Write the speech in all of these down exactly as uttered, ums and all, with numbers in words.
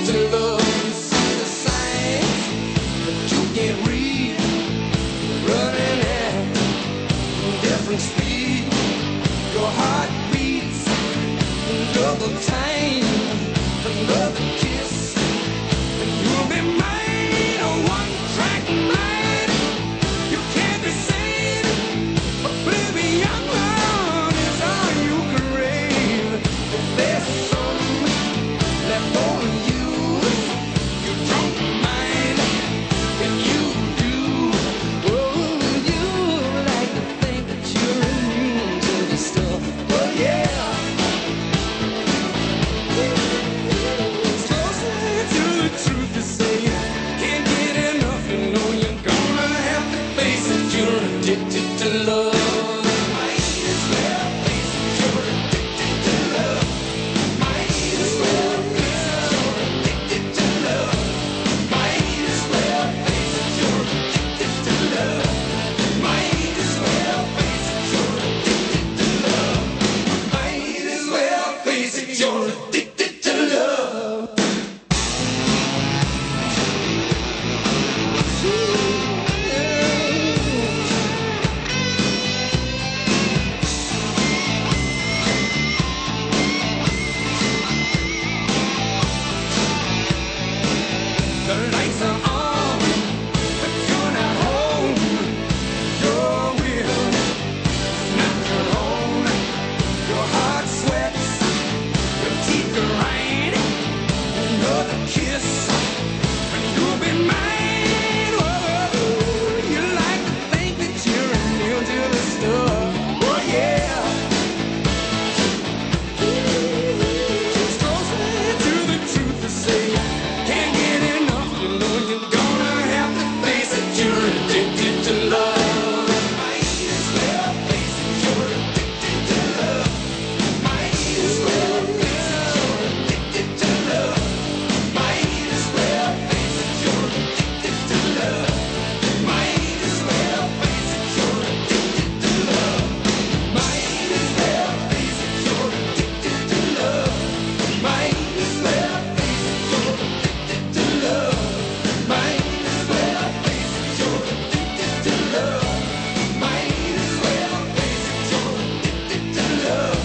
to love. See the signs that you can't read, running at different speed. Your heart beats double time, another kiss, and you'll be mine, a one-track mind. You can't be sane, oblivion love is all you crave. If there's some left over you, you don't mind, and you do. Oh, you like to think that you're immune to the stuff. Oh yeah. It's closer to the truth to say you can't get enough. You know you're gonna have to face it. You're addicted to love. Might as well face it. You're addicted to love. Might as well face it. You're addicted to love. Might as well face it. You're addicted to love. Might as well face it. You're addicted to love. Might as well face it. You're addicted to love. The lights are on, but you're not home. Your will is not your own. Your heart sweats, your teeth grind. Another kiss, and you'll be mine. Whoa, you like to think that you're immune to the stuff. Oh yeah. It's closer to the truth to say you can't get enough. You know you're gonna have to face it. You're addicted to love. Might as well face it. You're addicted to love. Might as well face it. You're addicted to love. Might as well face it. You're addicted to love. Might as well face it. You're addicted to love. Might as well face it. You're addicted to love. Might as well face it. You're addicted to love. Might as well face it. You're addicted to love. Might as well face it. You're addicted to love.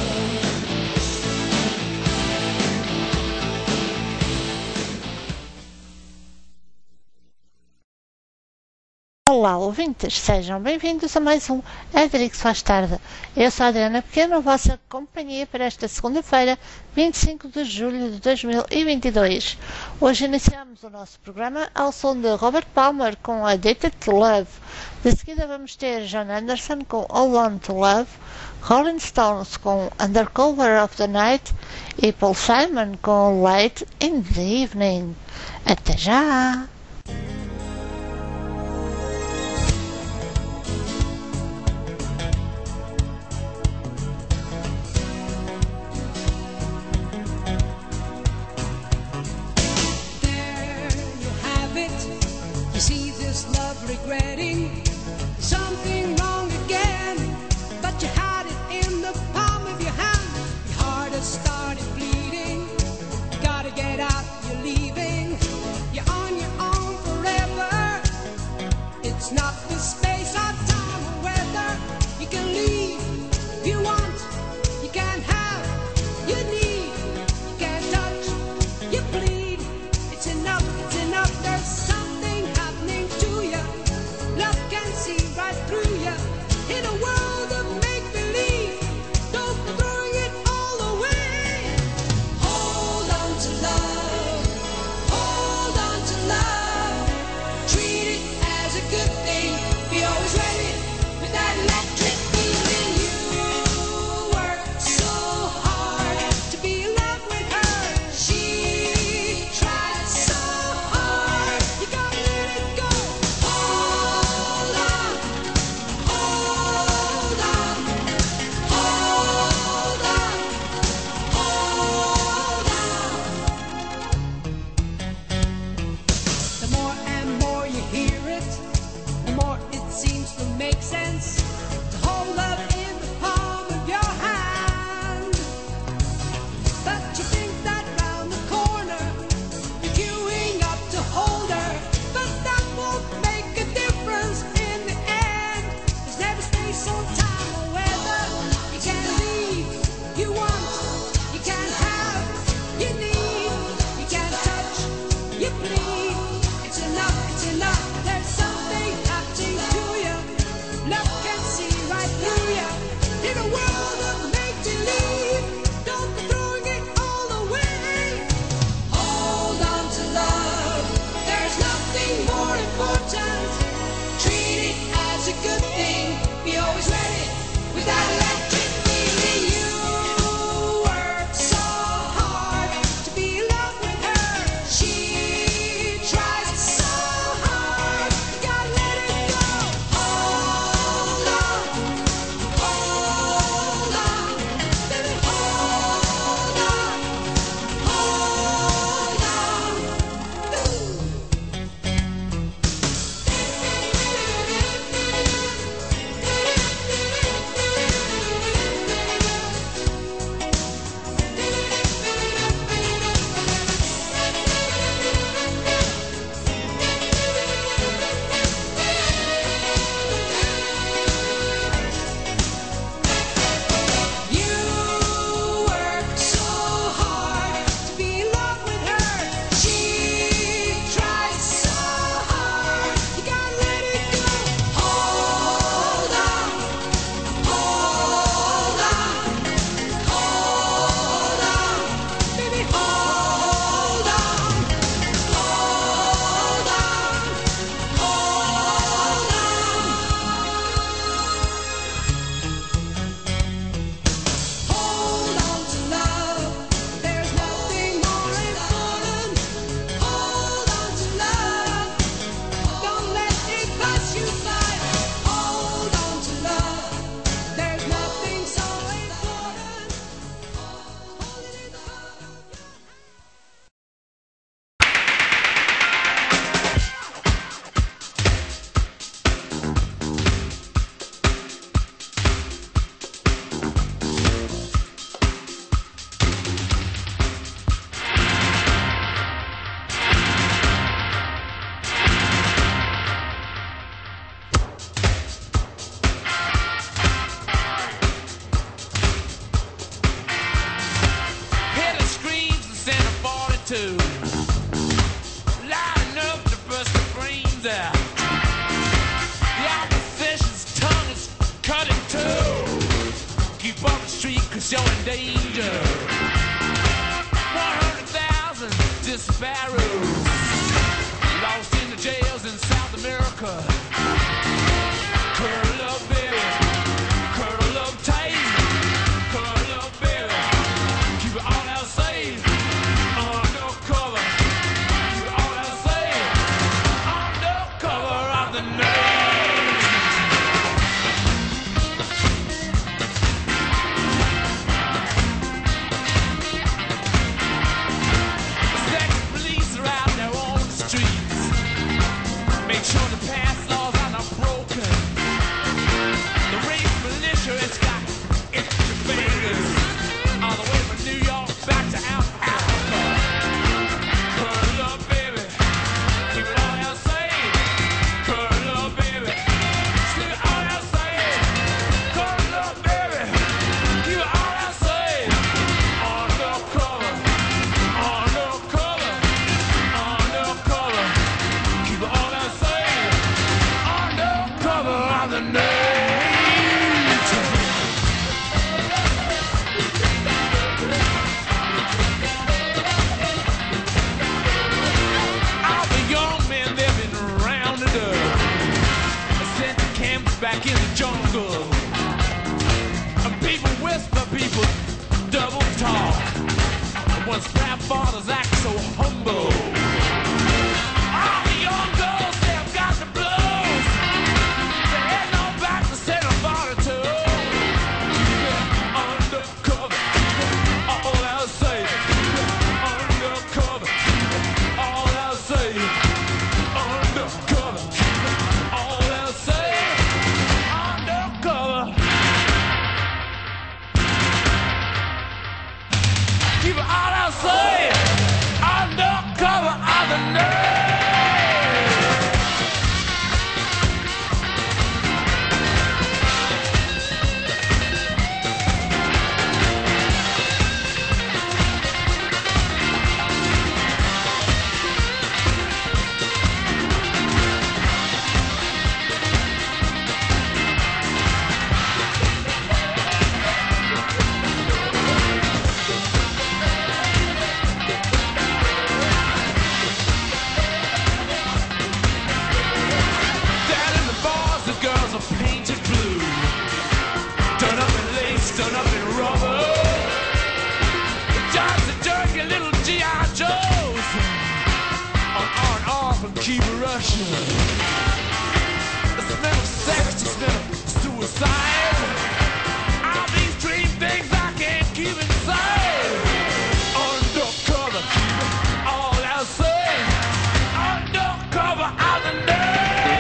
Olá, ouvintes, sejam bem-vindos a mais um Adrix Faz Tarde. Eu sou a Adriana Pequeno, a vossa companhia para esta segunda-feira, vinte e cinco de julho de dois mil e vinte e dois. Hoje iniciamos o nosso programa ao som de Robert Palmer com Addicted to Love. De seguida vamos ter John Anderson com Hold On to Love, Rolling Stones com Undercover of the Night e Paul Simon com Late in the Evening. Até já! There you have it. You see this love regretting something wrong again, but you had it in the palm of your hand. Your heart has started bleeding. You gotta get out. You're leaving. You're on your own. danger. one hundred thousand disparados lost in the jails in South America. Curl up, baby. Curl up tight. Curl up, baby. Keep it all out safe. Undercover. Keep it all out safe. Undercover of the night. Make sure the past laws are not broken. The race militia has got extra fingers all the way from New York back to Africa. Curl up, baby. Keep it all out safe. Curl up, baby. Keep it all out safe. Curl up, baby. Keep it all out safe. Undercover. Undercover. Undercover. Keep it all out safe. Undercover of the night. All the young men, they've been rounded up, sent to camps back in the jungle. And people whisper, people double talk. And once rap fathers act so humble. All the young girls, they've got the blues. They head on back to Santa Monica. Undercover, all I'll say. Undercover, all I'll say. Undercover, all I'll say. Undercover. Keep it all I'll say. Undercover of the night. Down in the bars, the girls are painted blue, done up in lace, done up in rubber. Just the jerky little G I Joes on R and R from Cuba, Russia. The smell of sex, the smell of suicide. All these dream things I can't keep inside. Undercover, all I'll say. Undercover of the night.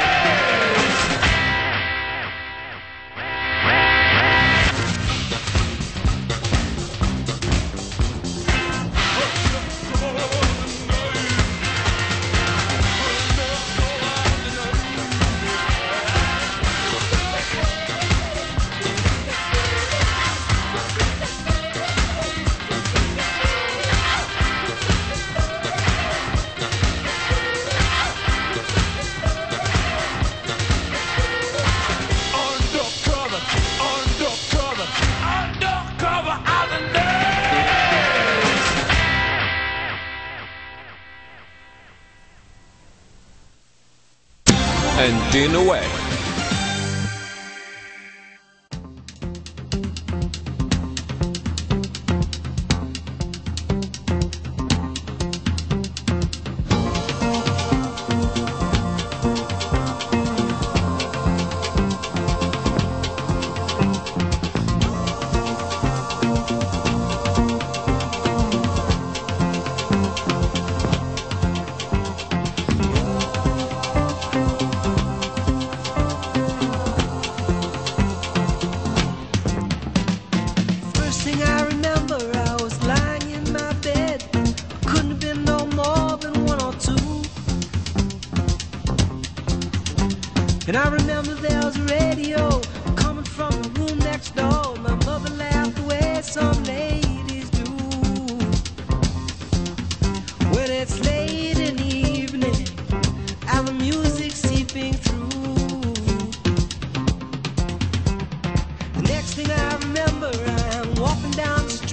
Undercover, undercover, undercover of the night. And in a way. First thing I remember, I was lying in my bed. Couldn't have been no more than one or two. And I remember there was a radio coming from the room next door. My mother laughed the way some ladies do. When it's late in the evening and the music seeping through. The next thing I remember, I'm walking down the street.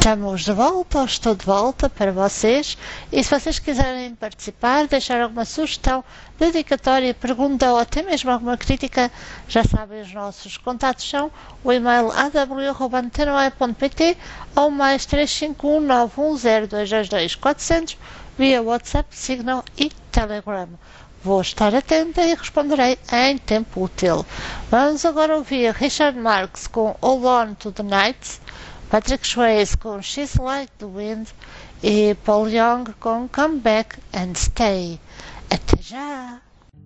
Estamos de volta, ou estou de volta para vocês, e se vocês quiserem participar, deixar alguma sugestão, dedicatória, pergunta ou até mesmo alguma crítica, já sabem, os nossos contatos são o e-mail a w arroba antena ponto p t ou mais três cinco um nove um zero dois dois dois quatro zero zero via WhatsApp, Signal e Telegram. Vou estar atenta e responderei em tempo útil. Vamos agora ouvir Richard Marx com Hold On to the Night, Patrick Swayze com She's Like the Wind e Paul Young com Come Back and Stay. Até já!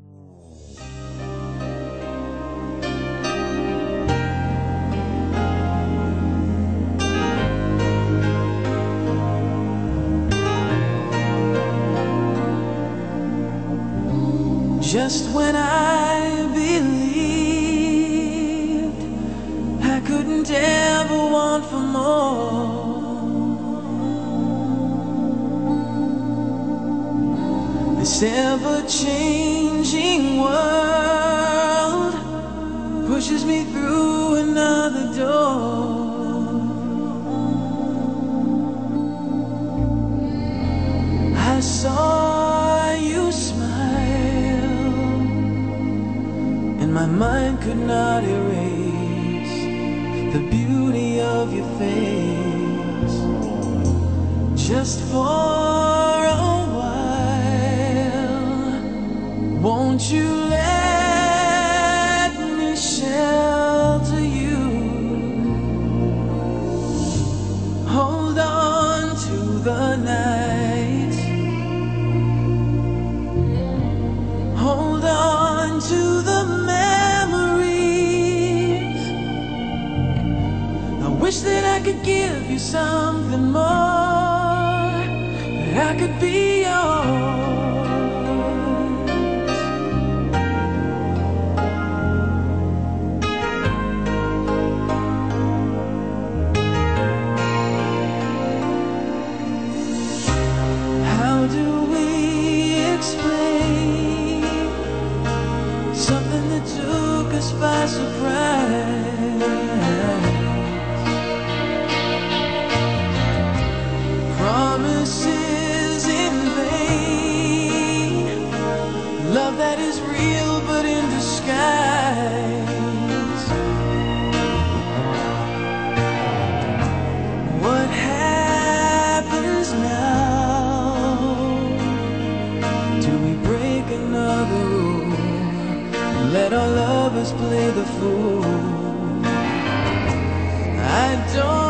Just when I believed I couldn't ever want for more, this ever-changing world pushes me through another door. I saw you smile, my mind could not erase the beauty of your face. Just for a while, won't you let me shelter you? Hold on to the night, hold on to the wish that I could give you something more, that I could be yours. How do we explain something that took us by surprise? Promises in vain, love that is real but in disguise. What happens now? Do we break another rule and let our lovers play the fool? I don't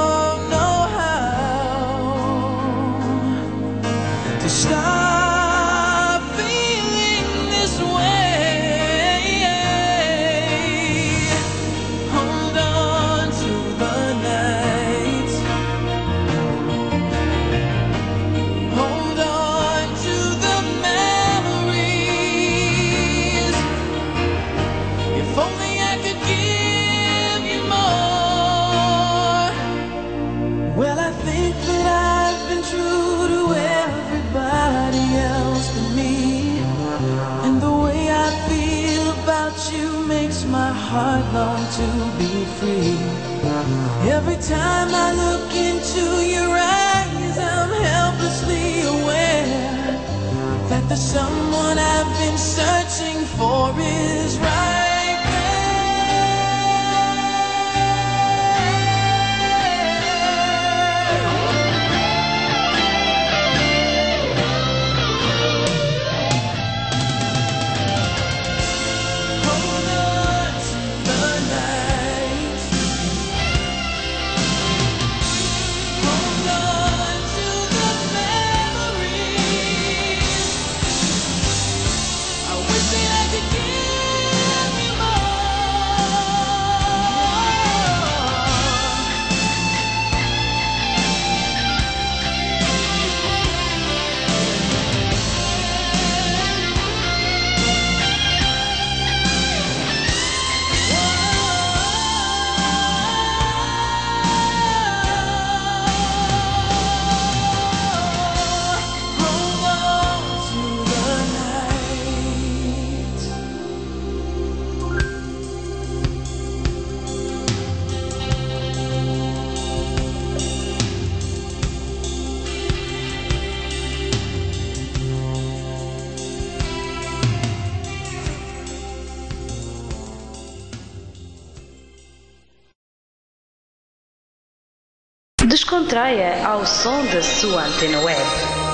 stop feeling this way. Hold on to the night, hold on to the memories. If only I could give you more. Well, I think that I've been true to everybody else but me, and the way I feel about you makes my heart long to be free. Every time I look into your eyes, I'm helplessly aware that the someone I've been searching for is right. Hold on. Descontraia ao som da sua antena web.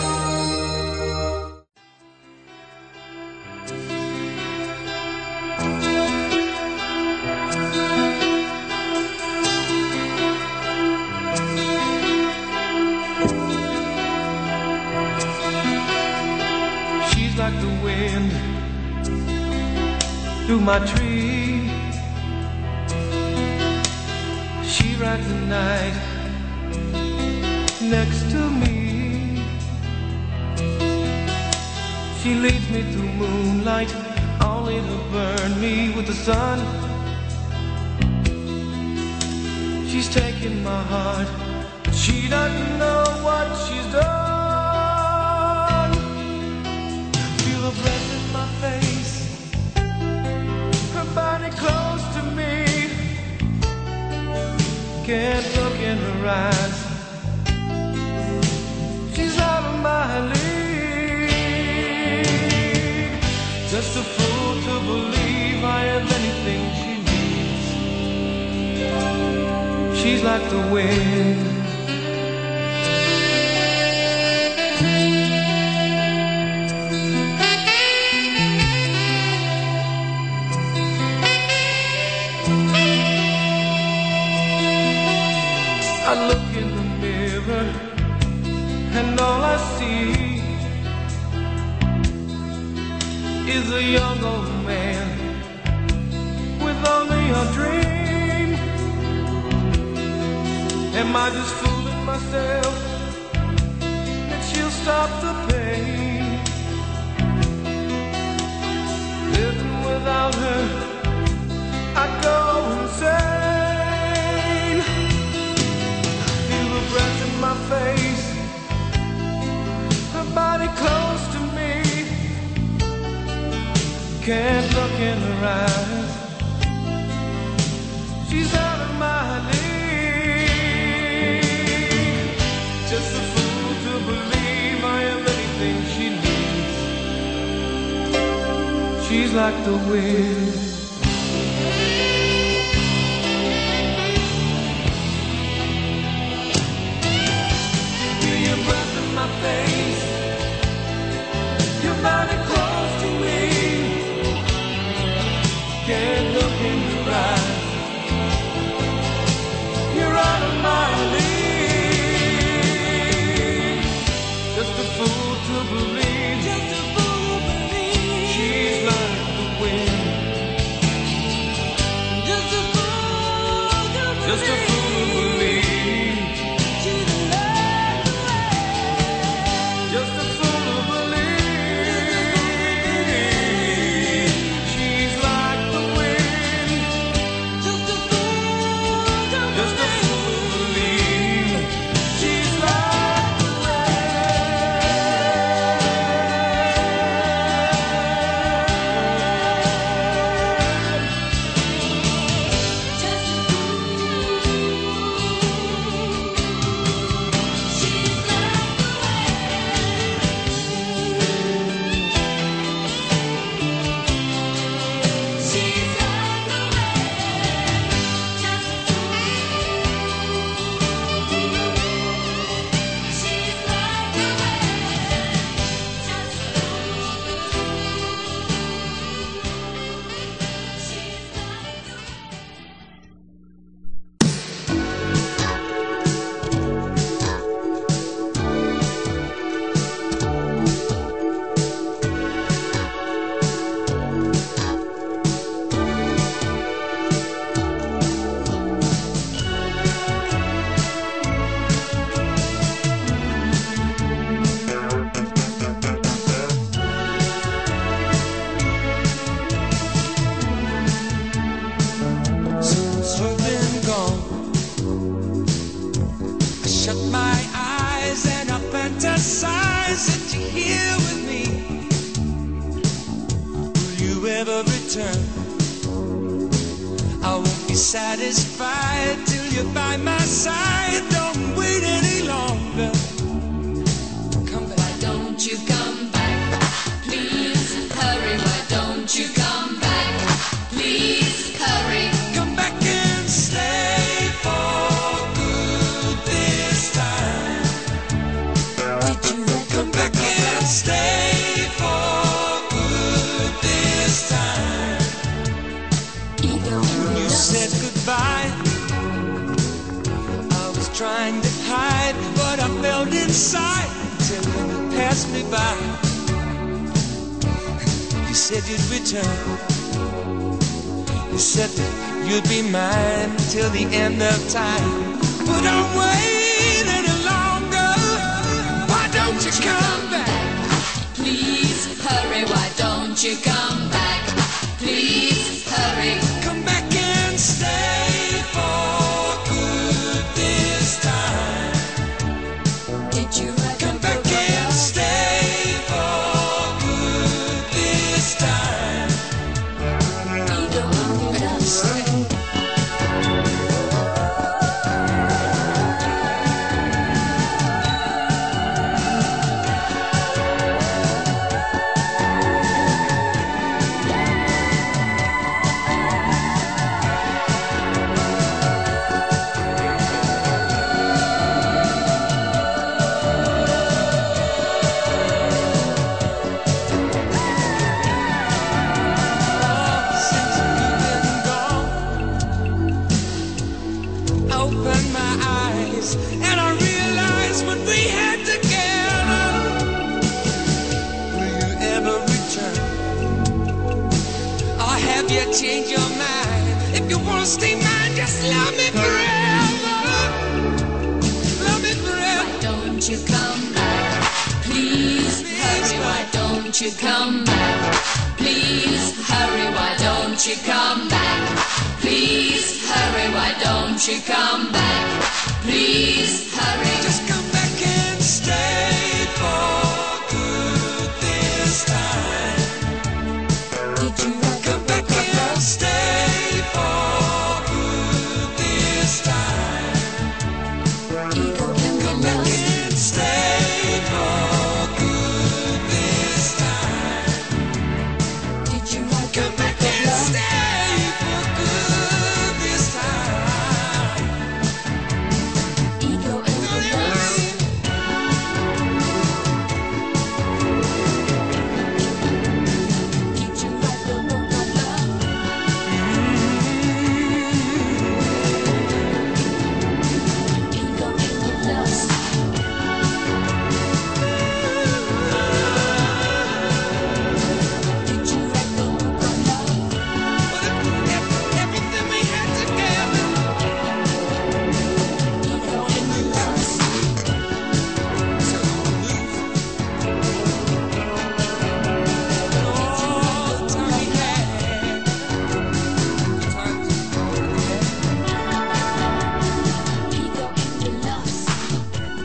She's like the wind through my tree. She rides the night next to me. She leads me through moonlight, only to burn me with the sun. She's taken my heart, but she doesn't know what she's done. Feel her breath in my face, her body close to me. Can't look in her eyes, she's out of my league. Just a fool to believe I have anything she needs. She's like the wind. I look in the mirror and all I see is a young old man with only a dream. Am I just fooling myself that she'll stop the pain? Living without her, I go insane. Feel her breath in my face, her body close to me. Can't look in her eyes, she's out of my league. Just a fool to believe I am anything she needs. She's like the wind. Feel your breath in my face, your body close to me. Can't look in your eyes, you're out of my league. Just a fool to believe, just a fool to believe. She's like the wind. Just a fool to believe, just a fool to believe. She's like the wind. Just a fool to believe. She's like the wind. Just a fool to just a fool to believe. She's like the since you've been gone, I shut my eyes and I fantasize that you're here with me. Will you ever return? I won't be satisfied till you're by my side. Don't wait any longer. Come back. Why don't you come back? Please hurry. Why don't you come back? Please hurry. Come back and stay for good this side till you pass me by. You said you'd return. You said that you'd be mine till the end of time. But don't wait any longer. Why don't you come back? Please hurry, why don't you come back? Please hurry. Come back and stay for good this time. Did you write Come the back book of and love? stay for good this time. Ego in your love story. Since you've been gone, I opened my eyes and I realized what we had together. Will you ever return? Or have you changed your mind? If you wanna stay mine, just love me forever. Love me forever. Why don't you come back? Please hurry, why don't you come back? Please hurry, why don't you come back? Please hurry, why don't you come back? Please hurry. Just come back and stay for good this time. Did you write the Come back book of and love? stay for good this time. Ego in your Come back love story. and stay for good this time. Did you write the Come book back of and love? stay for good this time. Ego in your love story. Did you write the book of love? Ego in your love story. Did you write the book of love? Everything we had together. Ego in your love story. All the time we had. Ego in your love story.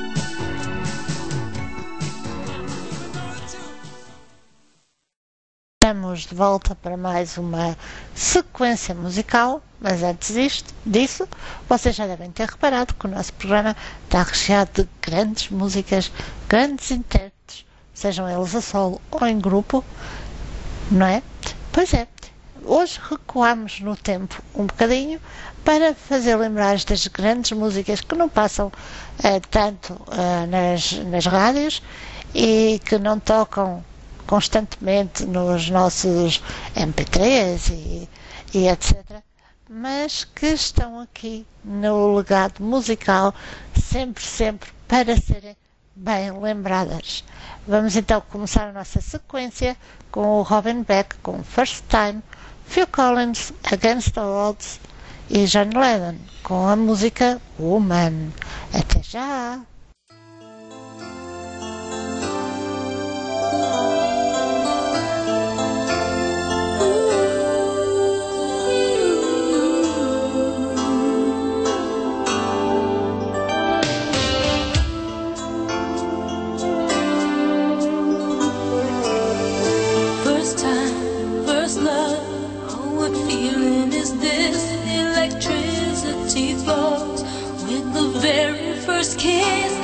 Estamos de volta para mais uma sequência musical, mas antes disto, disso, vocês já devem ter reparado que o nosso programa está recheado de grandes músicas, grandes intérpretes, sejam eles a solo ou em grupo, não é? Pois é, hoje recuamos no tempo um bocadinho para fazer lembrar estas grandes músicas que não passam eh, tanto eh, nas, nas rádios e que não tocam constantemente nos nossos M P três e, e etcétera, mas que estão aqui no legado musical sempre, sempre para serem bem lembradas. Vamos então começar a nossa sequência com o Robin Beck com First Time, Phil Collins, Against the Odds e John Lennon com a música Woman. Até já! First time, first love. Oh, what feeling is this? Electricity flows with the very first kiss.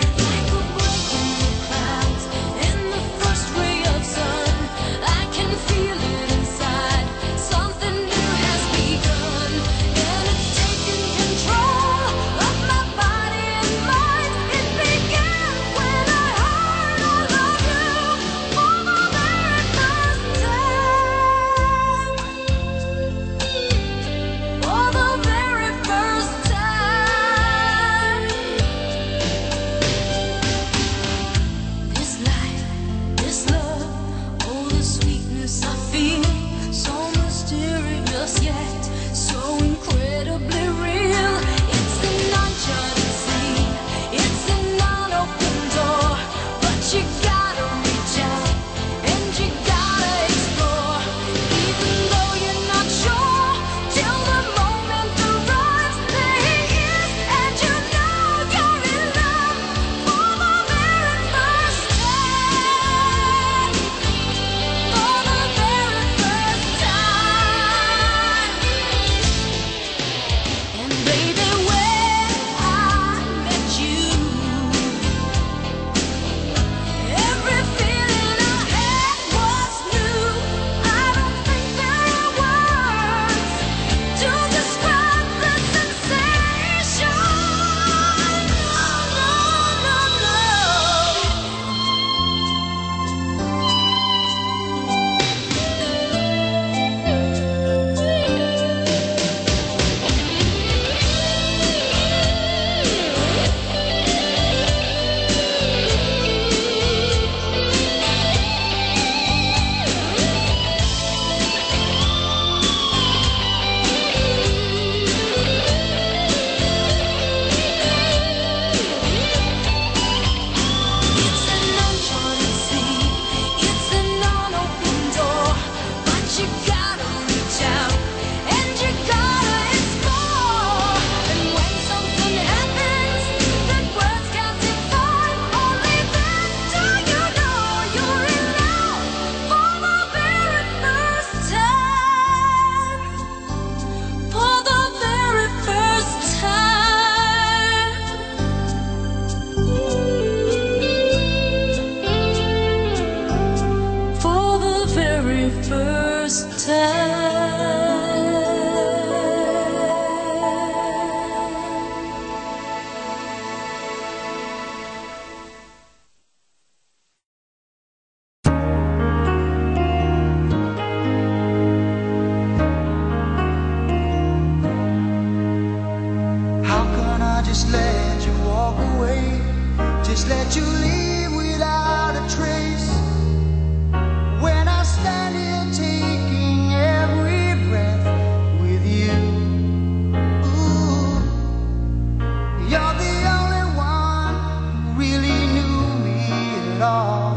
How can I just let you walk away? Just let you leave without a trace. When I stand here taking every breath with you. Ooh, you're the only one who really knew me at all.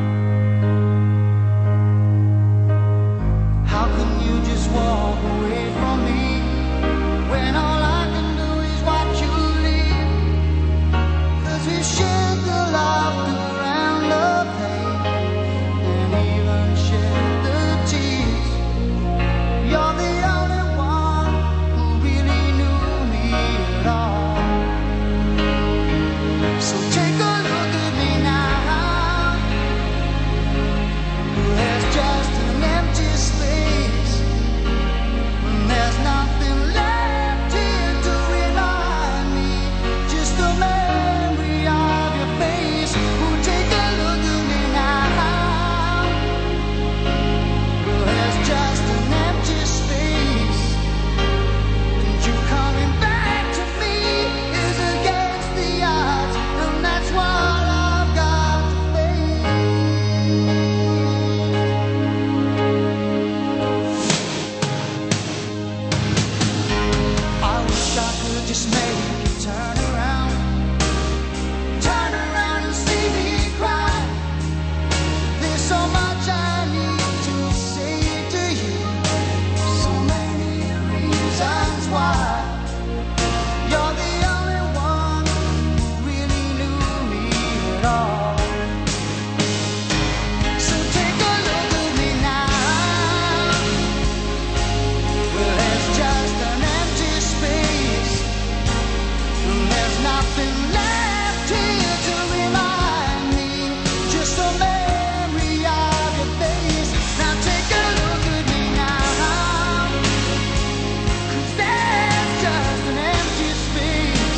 How can you just walk away from me when all I can do is watch you leave? 'Cause we shared the laughter and the pain, and even shared the tears. You're the only one who really knew me at all. So take a look at me now. There's just an empty space, and there's nothing left here to remind me. Just a memory of your face. Oh, take a look at me now. There's just an empty space, and you coming back to me is against the odds, and that's what I've got to face. I wish I could just make you turn around, turn around and see me cry. There's so much I need to say to you, so many reasons why. You're the only one who really knew me at all. So take a look at me now. Well, there's just an empty space, and there's nothing left here to remind me. Just a memory of your face. Now take a look at me now. 'Cause there's just an empty space,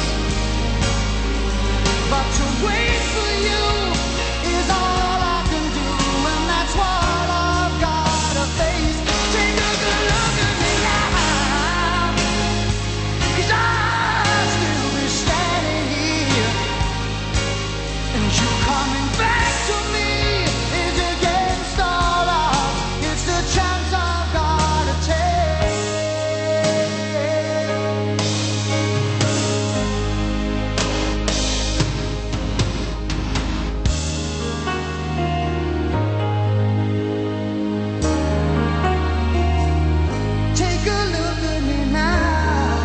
but to wait for you is all I can do, and that's what I've got to face. Take a good look at me now, 'cause I'll still be standing here, and you coming back to me is against all odds. It's the chance I've got to take. Take a look at me now.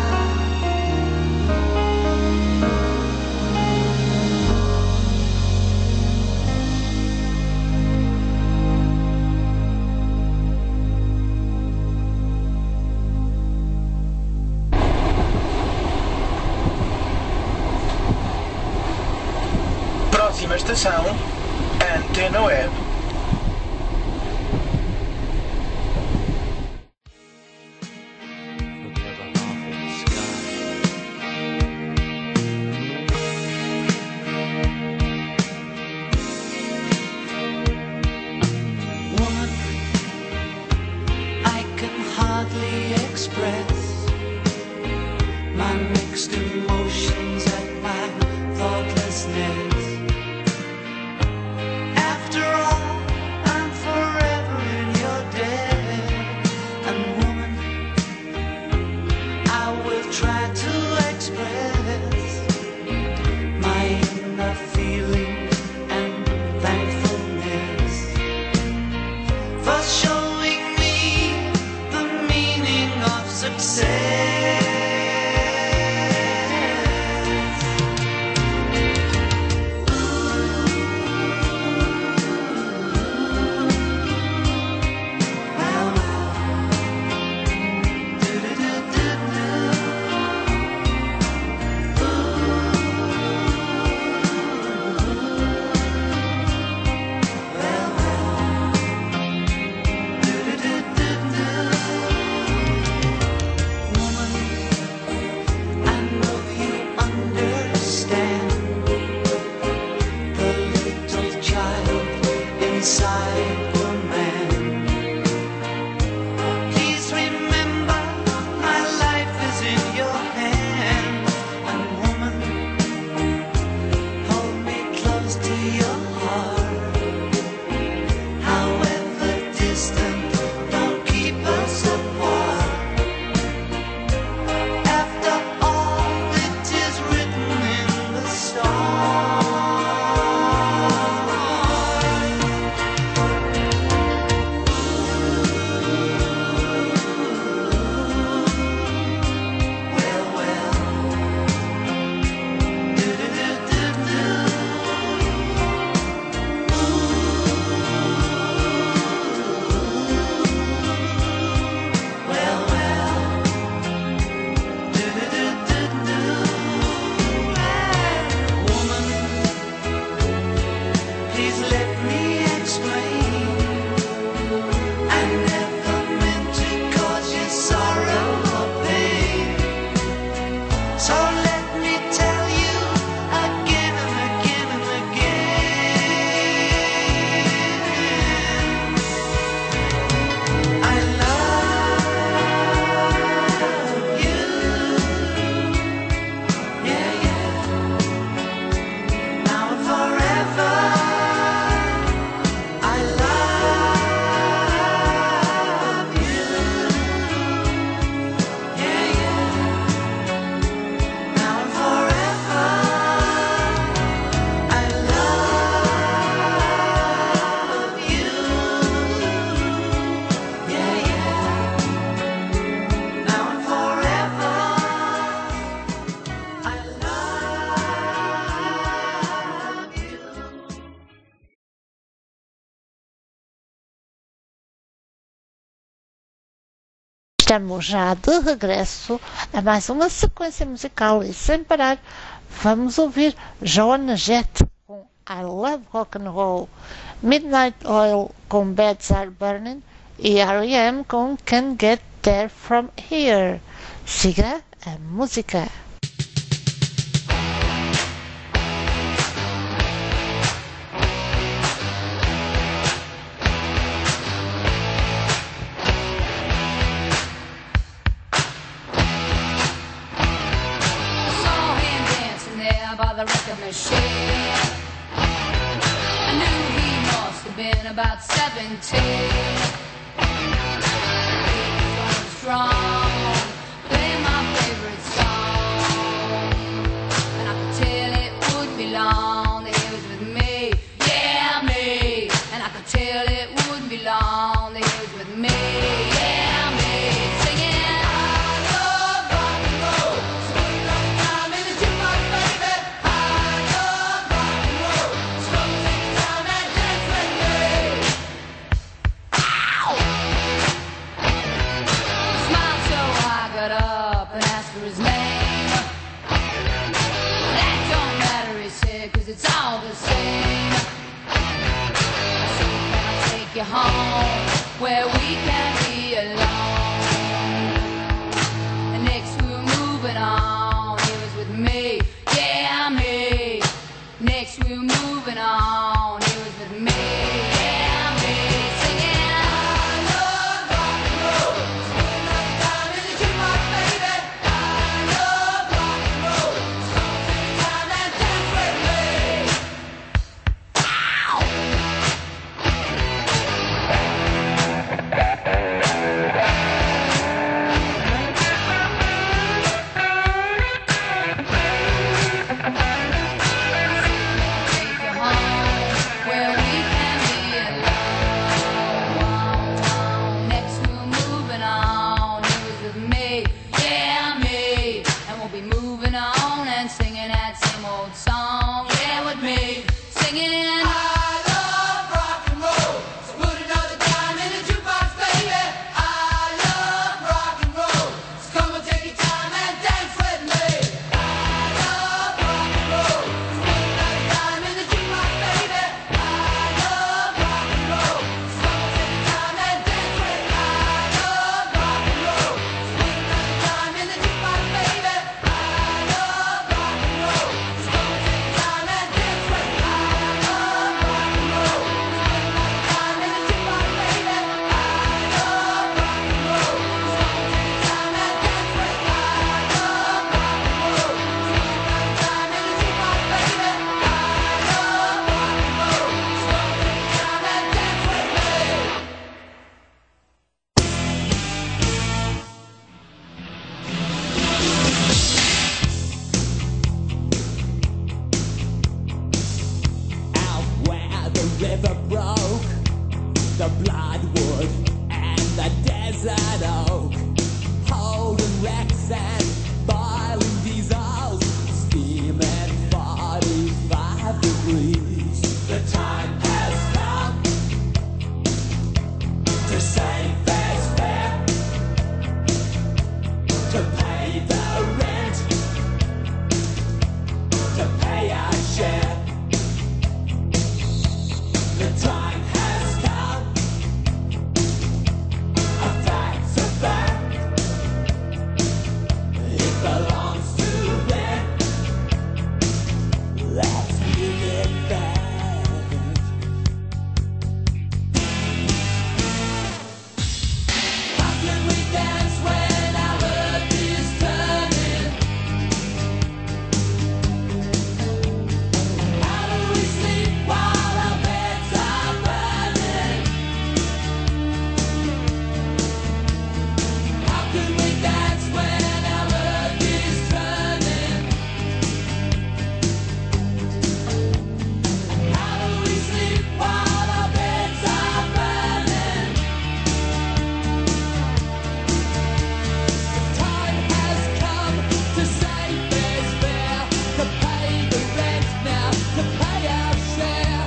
Próxima estação, Antena Web. Woman, I can hardly express my mixed emotions at my thoughtlessness. After all inside the man. Please remember, my life is in your hands. And woman, hold me close to your heart. However distant, don't keep us apart. After all, it is written in the stars. Well, well. Do-do-do-do-do. Well, well. Do-do-do-do-do. Woman, please let me explain. I never meant to cause you sorrow or pain. So let me tell you again and again and again. I love you. Yeah, yeah. Now and forever. I love you. Yeah, yeah. Now and forever. I love you. Yeah, yeah. Now and forever. I love you. Estamos já de regresso a mais uma sequência musical e sem parar vamos ouvir Joan Jett com I Love Rock and Roll, Midnight Oil com Beds Are Burning e R E M com Can't Get There From Here. Siga a música. I saw him dancing there by the record machine. I knew he must have been about seventeen. He was going strong, playing my favorite song, and I could tell it would be long that he was with me, yeah me. And I could tell it would be long that he was with me, yeah me. Singing, I love rock and roll, sweet love time in the jukebox, baby. I love rock and roll, slow sing time and dance with me. Ow! He smiled so I got up and asked for his name. That don't matter, he said, 'cause it's all the same. I said, can I take you home where we can be alone? And next we were moving on, he was with me, yeah me. Next we were moving on, he was with me, yeah me. Singing, I love rock and roll, sweet love time in the jukebox, baby. I love rock and roll, slow sing time and dance with me. Ow! Take you home where we can be alone. Next we're moving on, he was with me, yeah me. And we'll be moving on and singing that same old song, yeah with me. Singing, I love river broke, the bloodwood and the desert oak, holding wrecks and boiling diesels, steaming forty-five degrees. The time has come to save fair's fare, to pay the rent, to pay our share. The time has come, a fact's a fact, it belongs to them, let's give it back. How can we dance when our earth is turning? How do we sleep while our beds are burning? How can we dance when our earth is turning? How do we sleep while our beds are burning? The time has come to save fair's fare, to pay the rent now, to pay our share.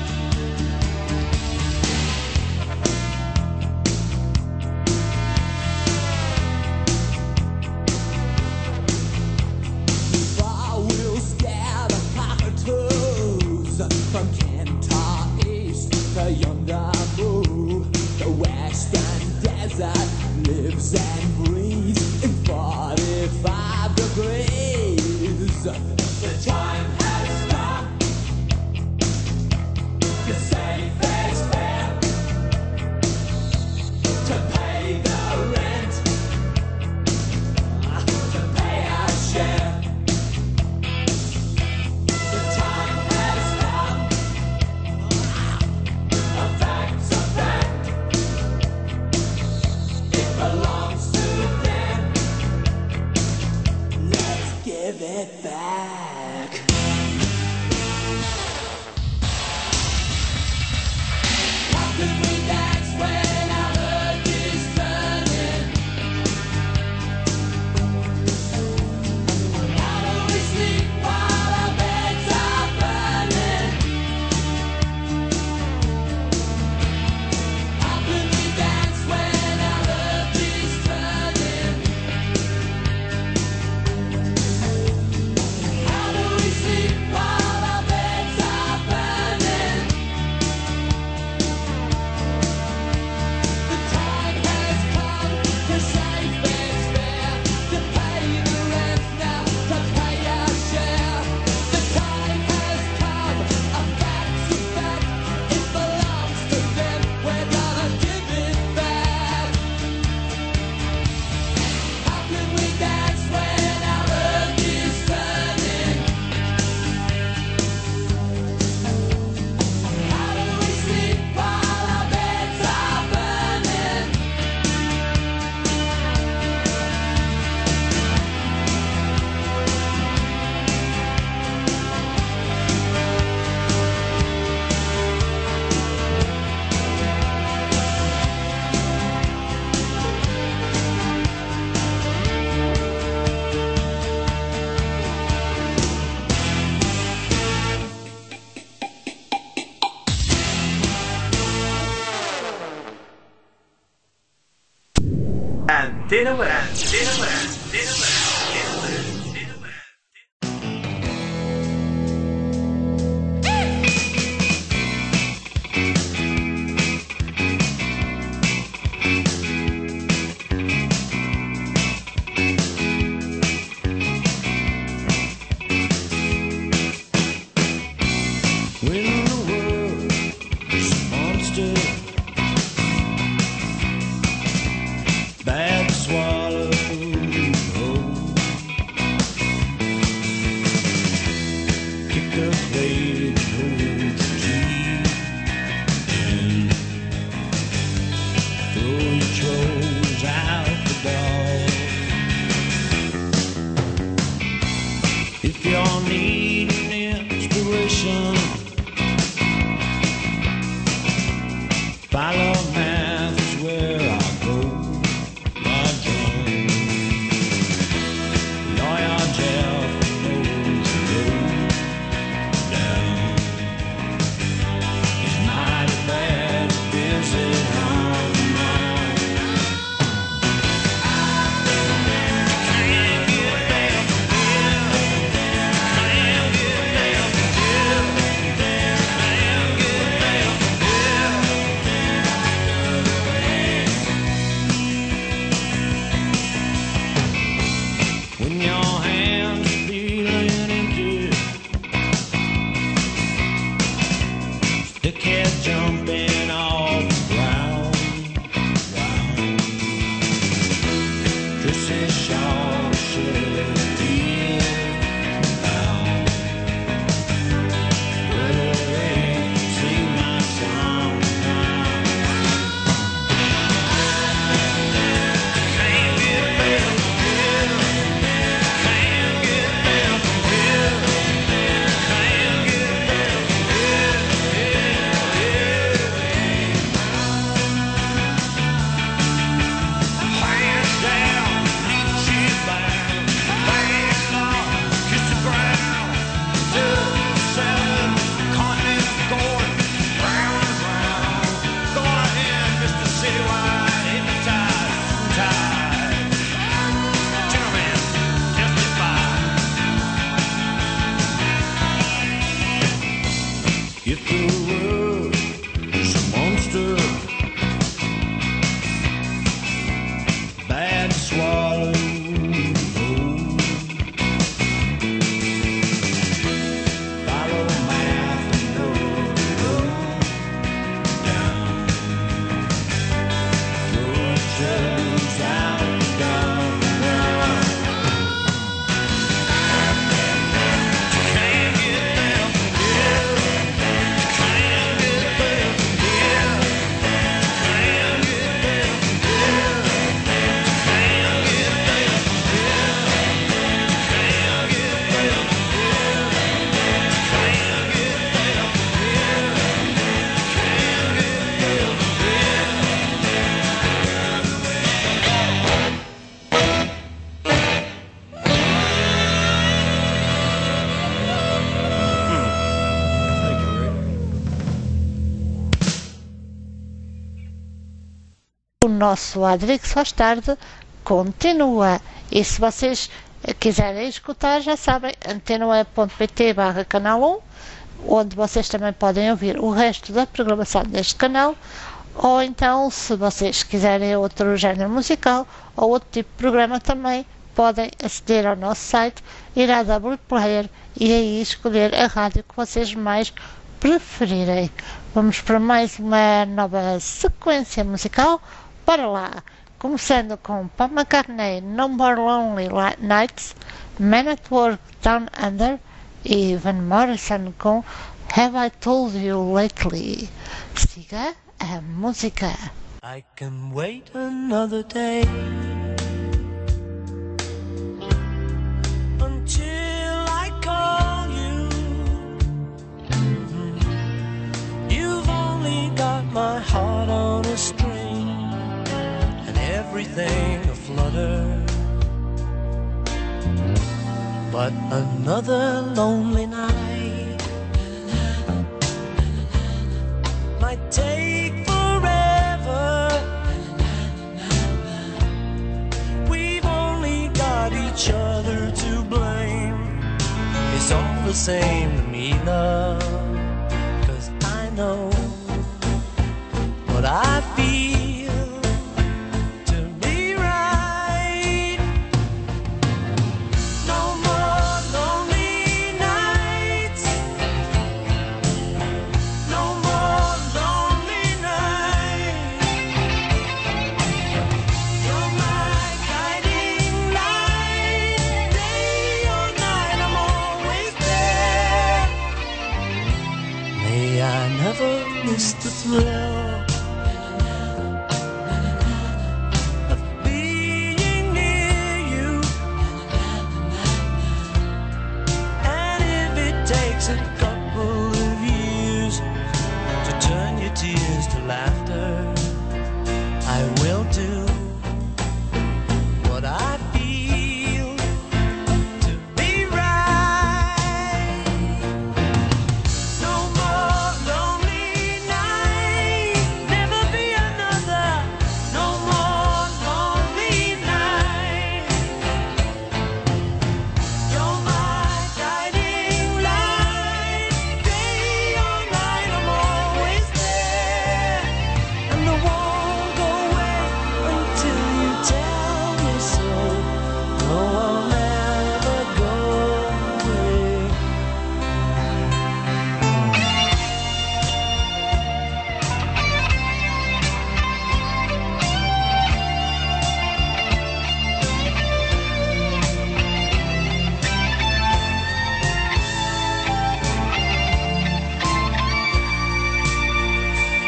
I will scare the cockatoos from Kentar East to Yondamu. The western desert lives and breathes in forty-five degrees. The time has come to save fair's fare, to pay the rent, to pay our share. The time has come, a fact's a fact, it belongs to them, let's give it back. How can we dance when our earth is turning? How do we sleep while our beds are burning? How can we dance when our earth is turning? How do we sleep while our beds are burning? The time has come to save fair's fare, to pay the rent now, to pay our share. The time has come, a fact's a fact, it belongs to them, we're gonna give it back. How can we dance when our earth is turning? How do we sleep while our beds are burning? And dinnerware, dinnerware, dinnerware, dinnerware, dinnerware. When the world is a monster, bad to swallow whole, jumping off the ground, ground. Chrissy Shaw should have been found. Well, ain't seen my town now. Can't get there from here. Can't get there from here. Can't get there from here. Hands down, reach it back. Back up, kiss the ground. Two, seven, continent going round and round. Go ahead, Mister Citywide, hit the tide, tide. Gentlemen, testify. If the world is a monster, bad to swallow, follow math and go, go down. Throw shadows out down, down. Can't get there from here. Can't get there from here. Can't get there from here. Can't get there from here. Can't get there from here. Can't get there from here. Can't get there from Thank you, Rick. O nosso Adrix Faz Tarde continua. E se vocês quiserem escutar, já sabem, antenoe.pt barra canal um, onde vocês também podem ouvir o resto da programação deste canal, ou então, se vocês quiserem outro género musical ou outro tipo de programa, também podem aceder ao nosso site, ir à W Player e aí escolher a rádio que vocês mais preferirem. Vamos para mais uma nova sequência musical. Bora lá! Começando com Paul McCartney, No More Lonely Li- Nights, Man at Work Down Under e Van Morrison com Have I Told You Lately. Siga a música. I can wait another day until I call you. Mhm. You've only got my heart on a string and everything aflutter. But another lonely night might take forever. We've only got each other to blame. It's all the same to me, love, 'cause I know what I feel to be right. No more lonely nights. No more lonely nights. You're my guiding light. Day or night, I'm always there. May I never miss the thrill of being near you. And if it takes a couple of years to turn your tears to laughter, I will do what I feel to be right. No more lonely nights, never be another. No more lonely nights. You're my guiding light. Day or night, I'm always there.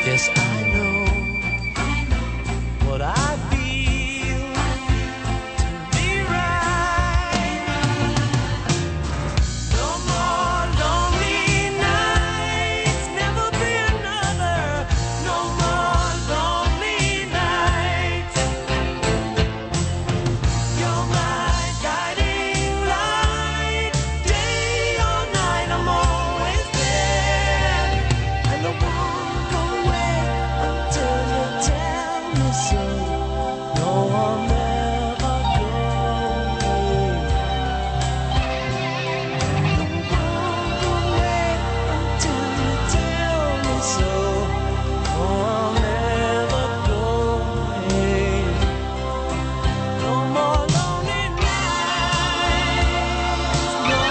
Yes, I know what I feel to be right. No more lonely nights, never be another. No more lonely nights. You're my guiding light, day or night. I'm always there, and I won't go away until you tell me so. No, I'll never go away. I won't go away until you tell me so. No, I'll never go away. No more lonely nights. No.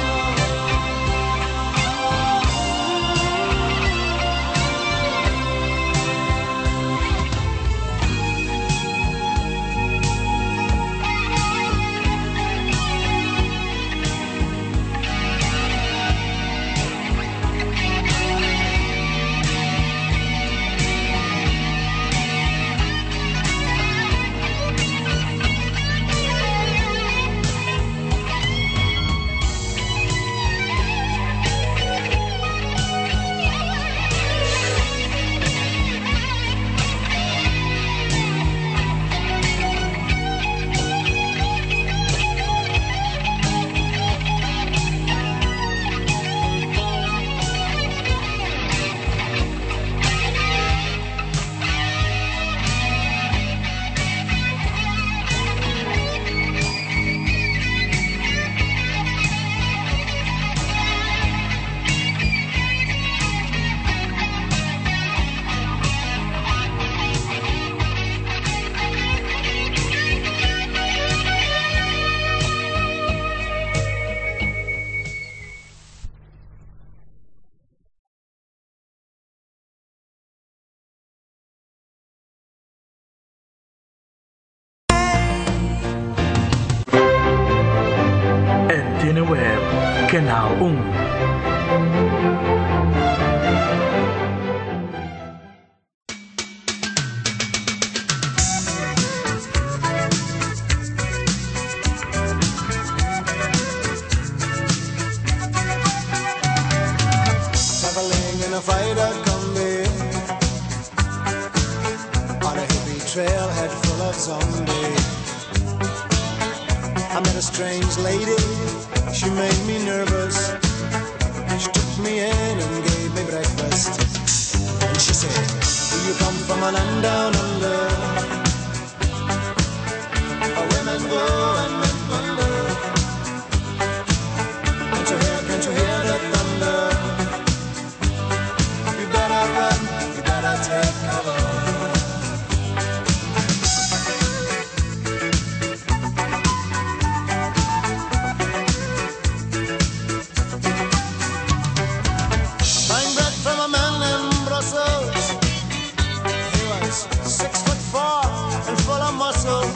Antena Web, Canal um. Traveling in a fighter combi on a hippie trailhead full of zombies. I met a strange lady, she made me nervous. She took me in and gave me breakfast. And she said, do you come from a land down under, where women go and men wonder? Can't you hear, can't you hear the thunder? You better run, you better take cover. Buying bread from a man in Brussels. He was six foot four and full of muscle.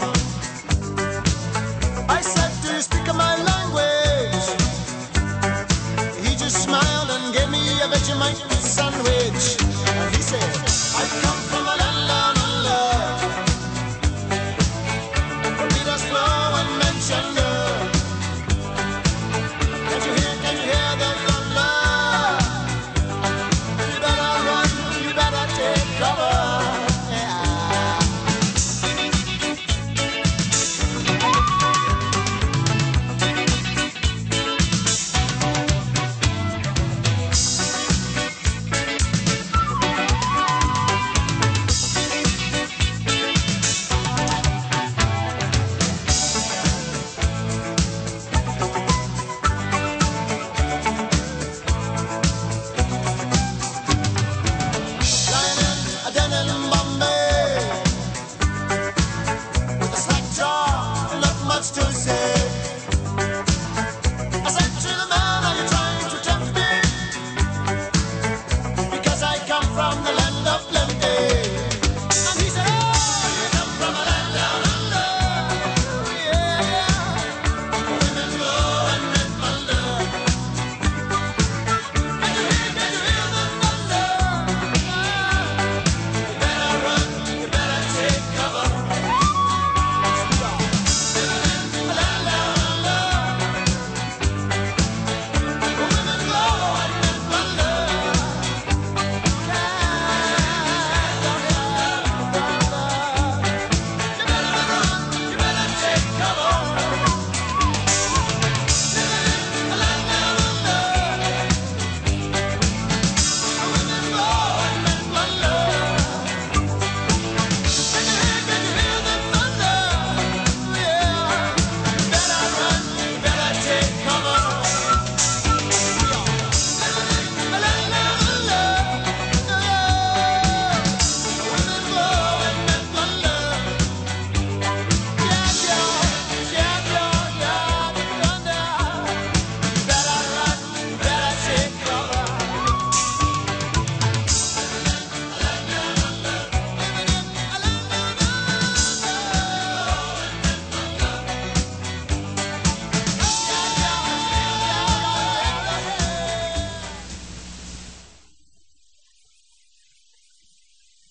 I said, do you speak my language? He just smiled and gave me a Vegemite sandwich. And he said, I come from a land down under, where Peter's slow and Manchester. Can't you hear, can you hear the thunder? You better run, you better take cover. Yeah. Lying in a den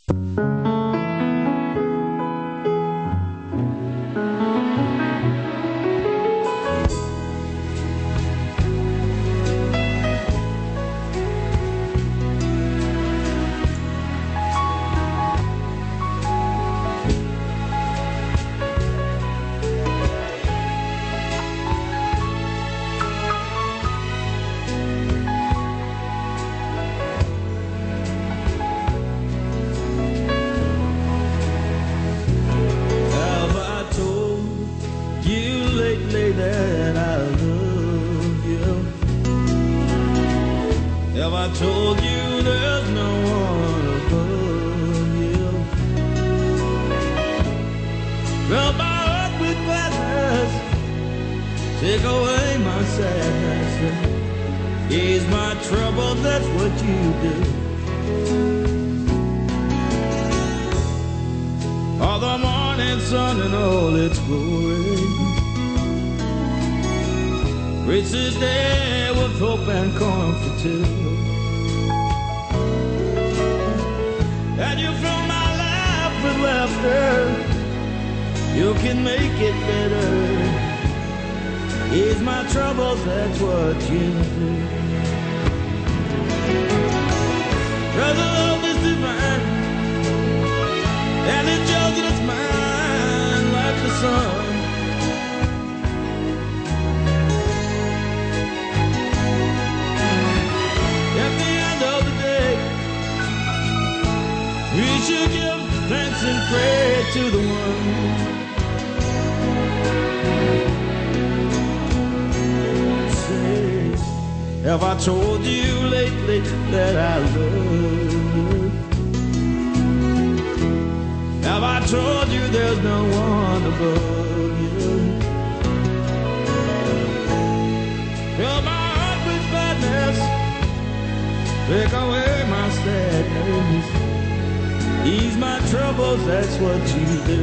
Have I told you lately that I love you? Have I told you there's no one above you? Fill my heart with gladness, take away my sadness, ease my trouble, that's what you do. All the morning sun and all its glory, reach this day with hope and comfort too. And you fill my life with laughter, you can make it better. Ease my troubles, that's what you do. 'Cause the love is divine, and it shows that it's mine like the sun. At the end of the day, we should give thanks and pray to the one. Say, have I told you lately that I love you? Have I told you there's no one above you? Fill my heart with gladness, take away my sadness, ease my troubles, that's what you do.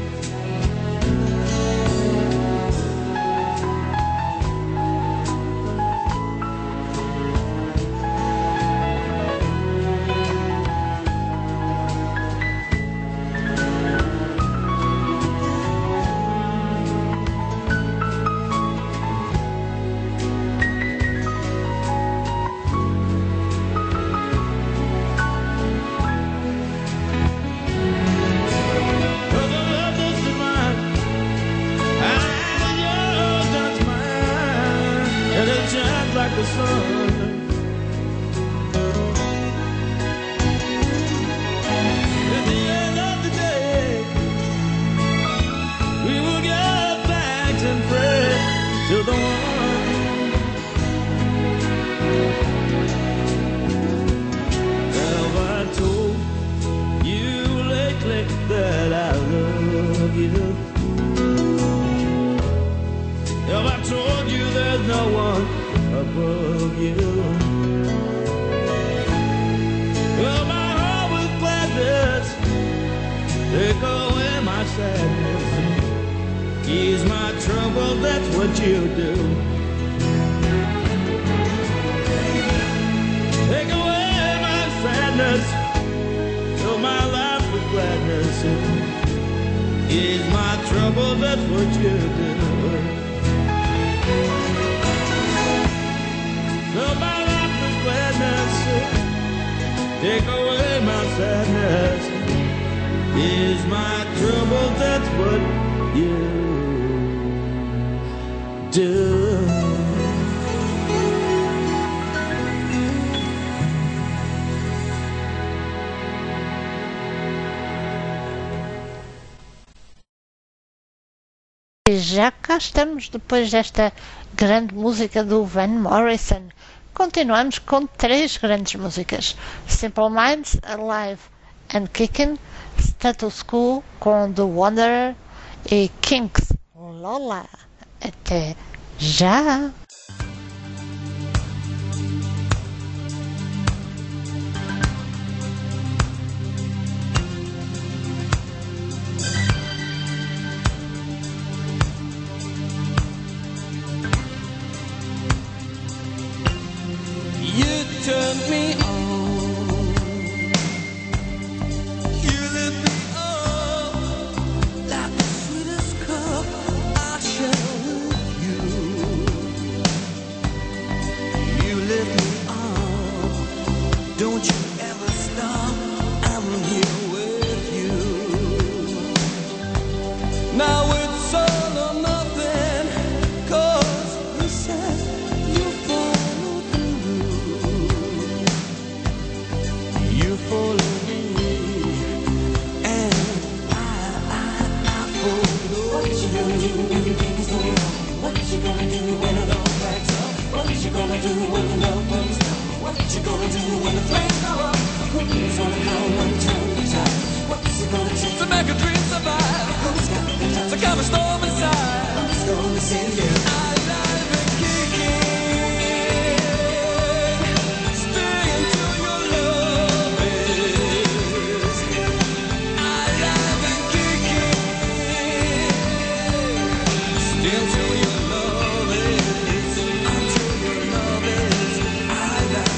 Like the sun. At the end of the day, we will give thanks and pray to the one. Have I told you lately that I love you? Have I told you there's no one above you? Fill my heart with gladness, take away my sadness, ease my trouble, that's what you do. Take away my sadness, fill my life with gladness, ease my trouble, that's what you do. Fill my life with gladness, take away my sadness, ease my trouble, that's what you do. E já cá estamos depois desta grande música do Van Morrison. Continuamos com três grandes músicas: Simple Minds, Alive and Kicking, Status Quo com The Wanderer e Kinks, Lola. Até já! You turned me on, a storm inside. I'm just gonna send you. I love and kicking. Stay until your love is. I love and kicking. Stay until your love is. Until your love is. I love.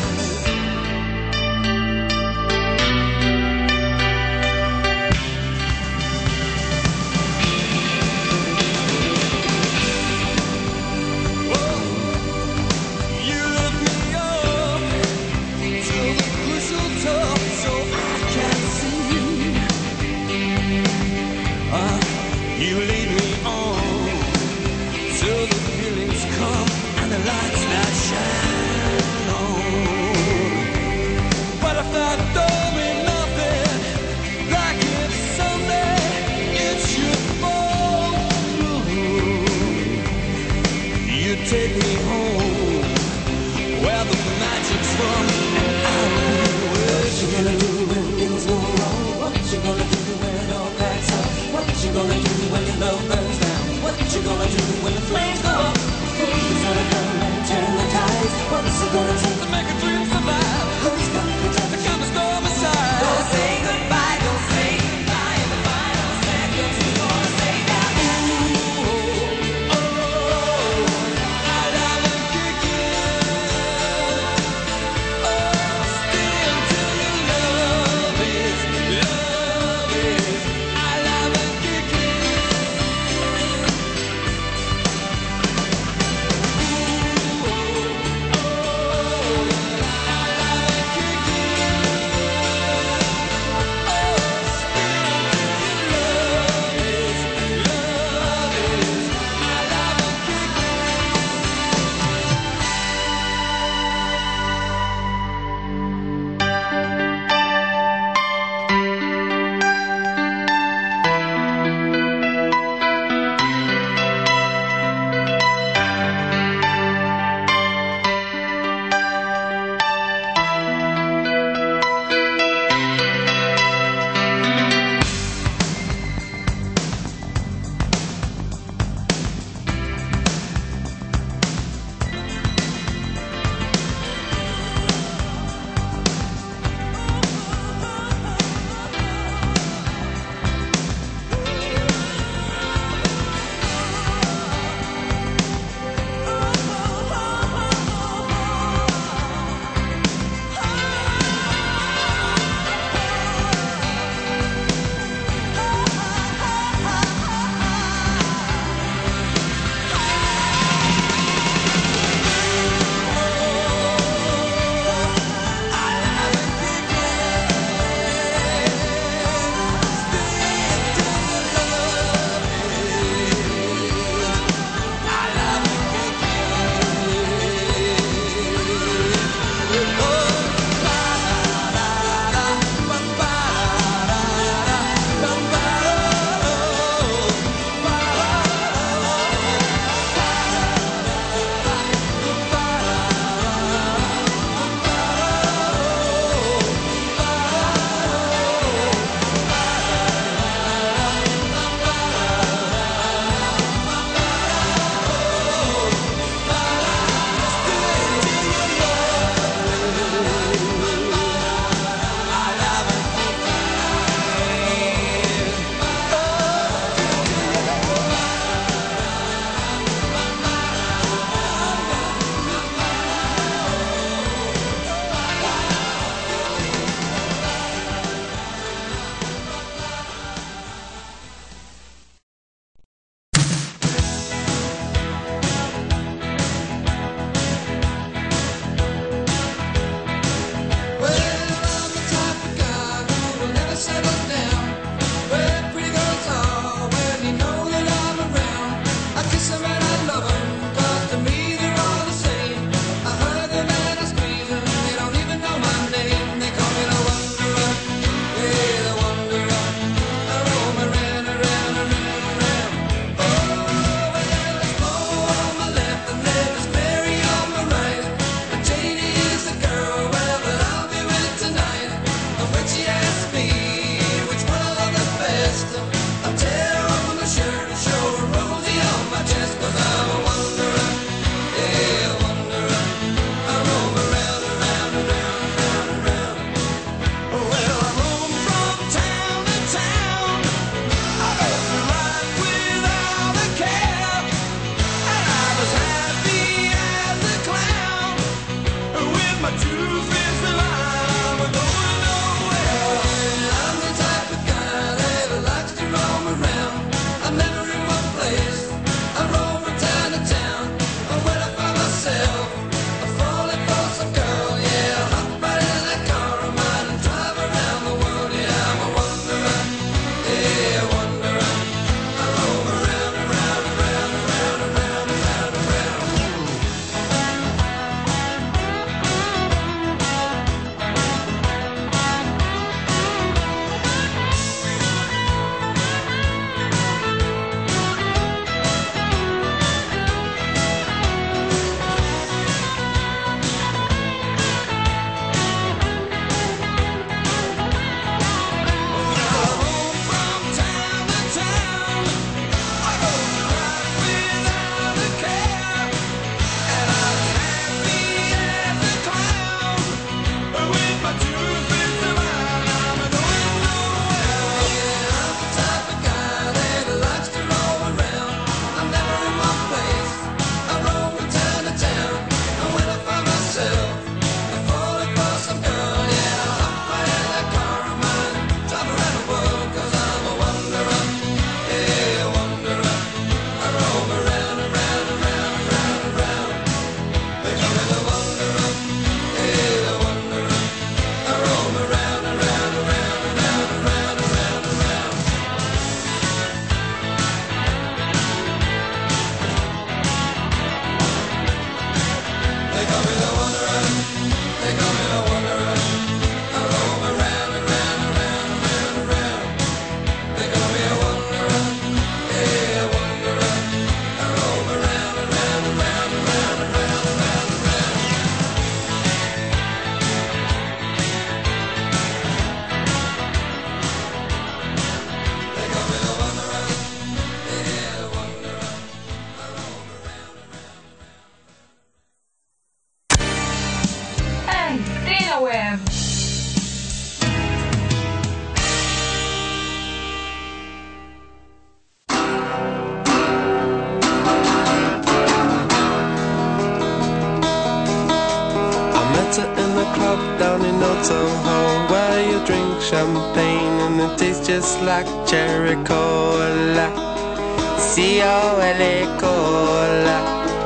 champagne and it tastes just like cherry cola. C O L A cola.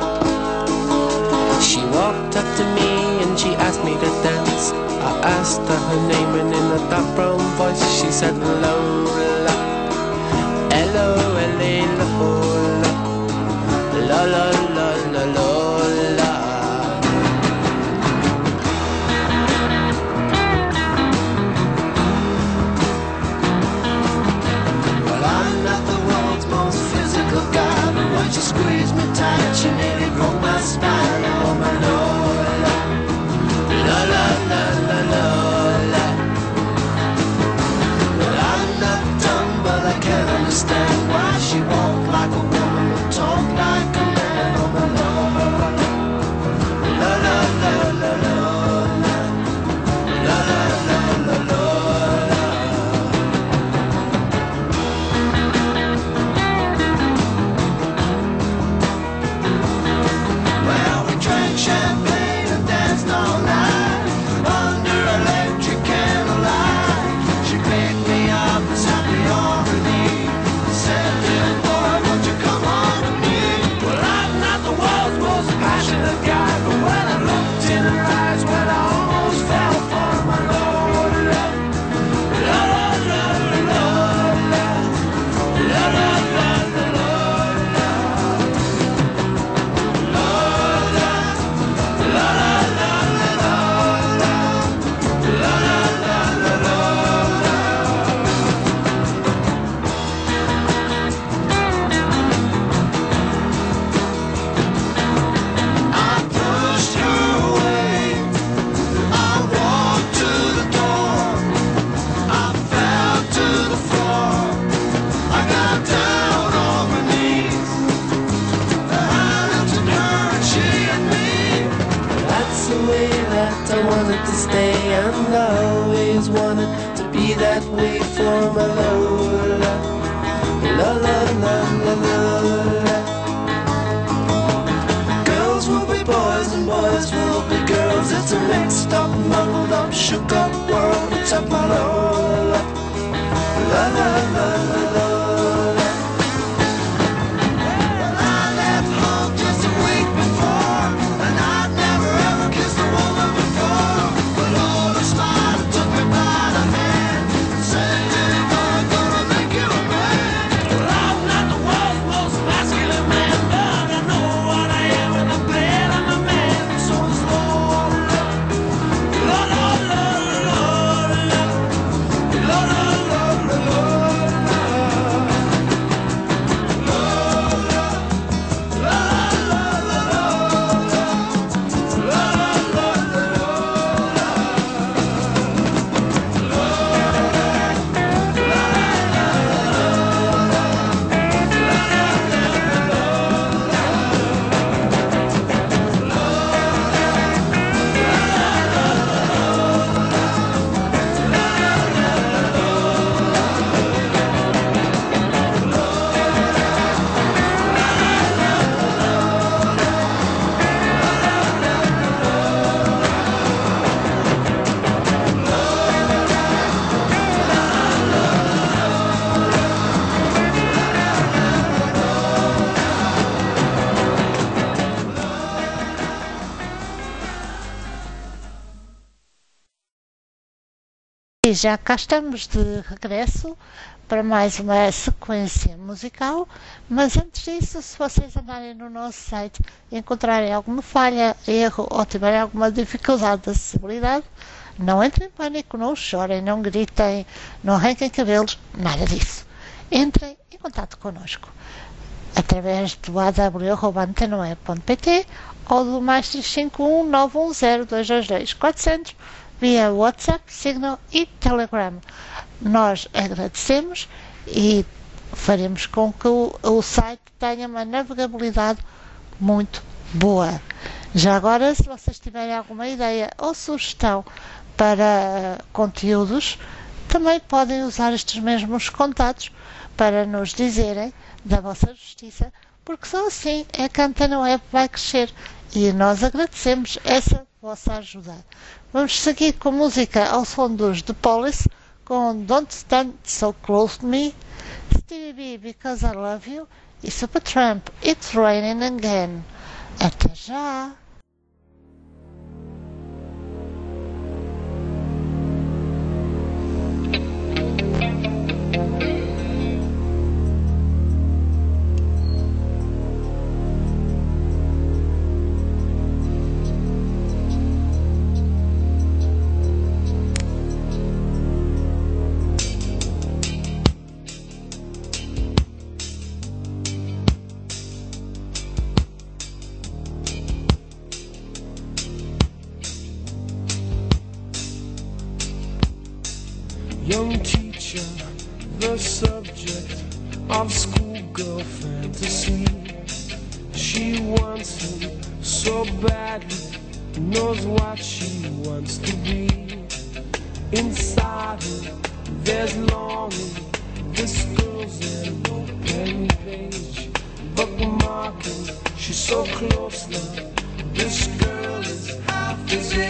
She walked up to me and she asked me to dance. I asked her her name and in a dark brown voice she said Lola. L O L A Lola. La la la la Lola. Well, I'm not the world's most physical guy, but when she squeezed me tight, she nearly broke my spine. Oh, my Lola. La la la la Lola. Well, I'm not dumb, but I can't understand why she walked like a woman but talked like a man. Oh, my Lola. La la la la Lola. La la la la Lola. Well, we drank champagne and danced all night under electric candlelight. She picked me up and sat me on her knee and said, "Little boy, won't you come on to me?" Well, I'm not the world's most passionate guy, but when I looked in her eyes, well, I almost fell for my Lola. La la la la Lola. La la la la Lola. Lola. La la la la Lola. La la la la Lola. I pushed her away. I walked to the door. I fell to the floor. I got down on my knees. I looked at her and she at me. That's the way that I wanted to stay, and I always wanted to be that way for my Lola. La la la la Lola. Girls will be boys and boys will be girls. It's a mixed up, muddled up, shook up world except my Lola. La la la la Lola. I left home just a week before, and I'd never ever kissed a woman before. But Lola smiled and took me by the hand and said, "Little boy, I'm gonna make you a man." Well, I'm not the world's most masculine man, but I know what I am, and I'm glad I'm a man. So is Lola. La la la la Lola. La la la la Lola. E já cá estamos de regresso para mais uma sequência musical, mas antes disso, se vocês andarem no nosso site e encontrarem alguma falha, erro ou tiverem alguma dificuldade de acessibilidade, não entrem em pânico, não chorem, não gritem, não arranquem cabelos, nada disso. Entrem em contato connosco através do a w arroba antena web ponto p t ou do mais três cinco um nove um zero dois dois dois quatro zero zero via WhatsApp, Signal e Telegram. Nós agradecemos e faremos com que o, o site tenha uma navegabilidade muito boa. Já agora, se vocês tiverem alguma ideia ou sugestão para conteúdos, também podem usar estes mesmos contatos para nos dizerem da vossa justiça, porque só assim é que a Antena Web vai crescer e nós agradecemos essa vossa ajuda. Vamos seguir com música ao som dos The Police com Don't Stand So Close to Me, Stevie B, Because I Love You e Supertramp, It's Raining Again. Até já! Young teacher, the subject of schoolgirl fantasy. She wants him so badly, knows what she wants to be. Inside her, there's longing. This girl's an open page, bookmarking. She's so close now. This girl is half his age.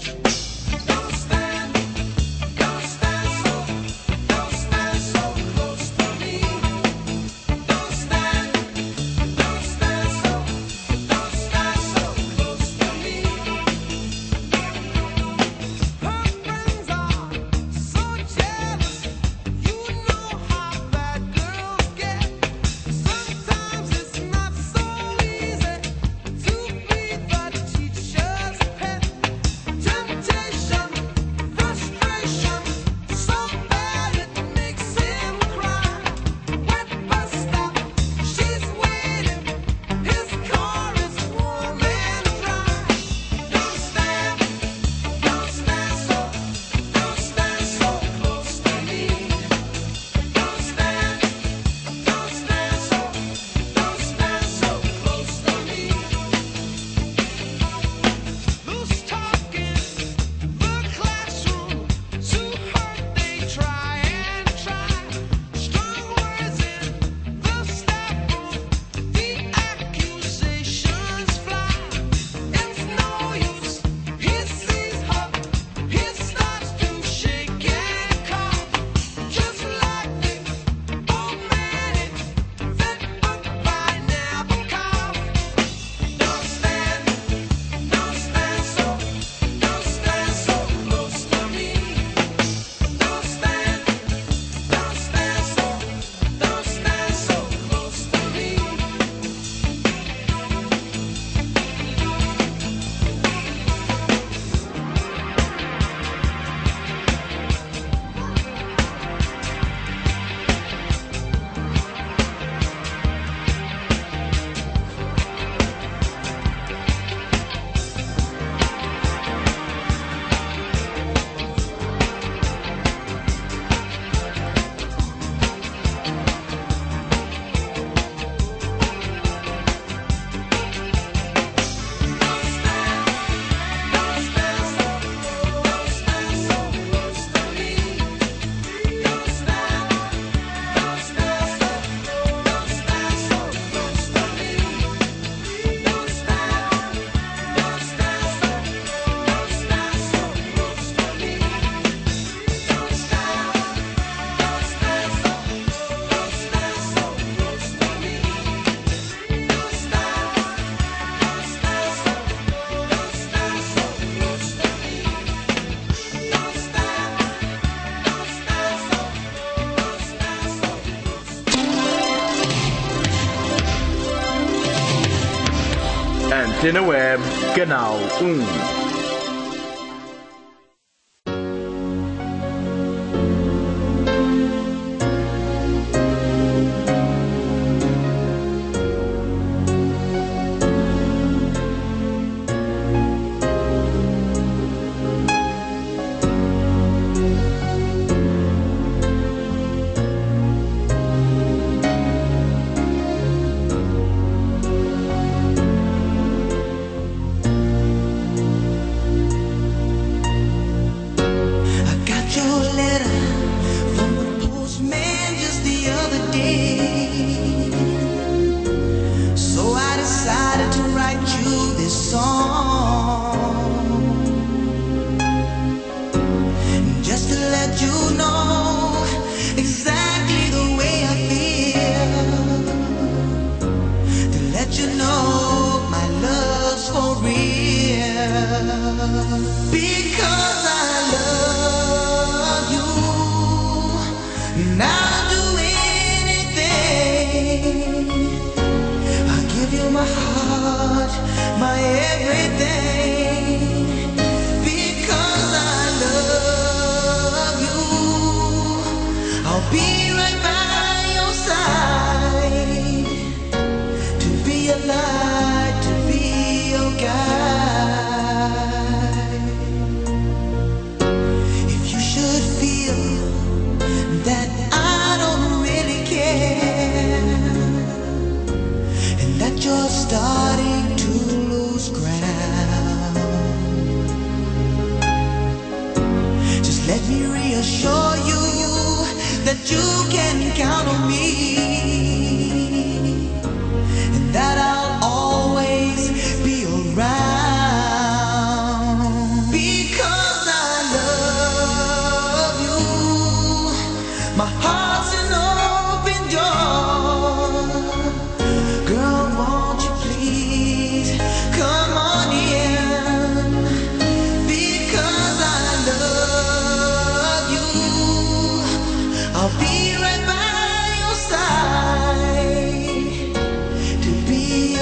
Antenne Web, Kanal um. and I'll do anything. I'll give you my heart, my everything, because I love you. I'll be right by your side, to be a light, to be your guide. If you should feel that I don't really care, and that you're starting to lose ground, just let me reassure you that you can count on me, and that I'll always be around, because I love you. My heart's an open door. Girl, won't you please come on in, because I love you. I'll be right by your side, to be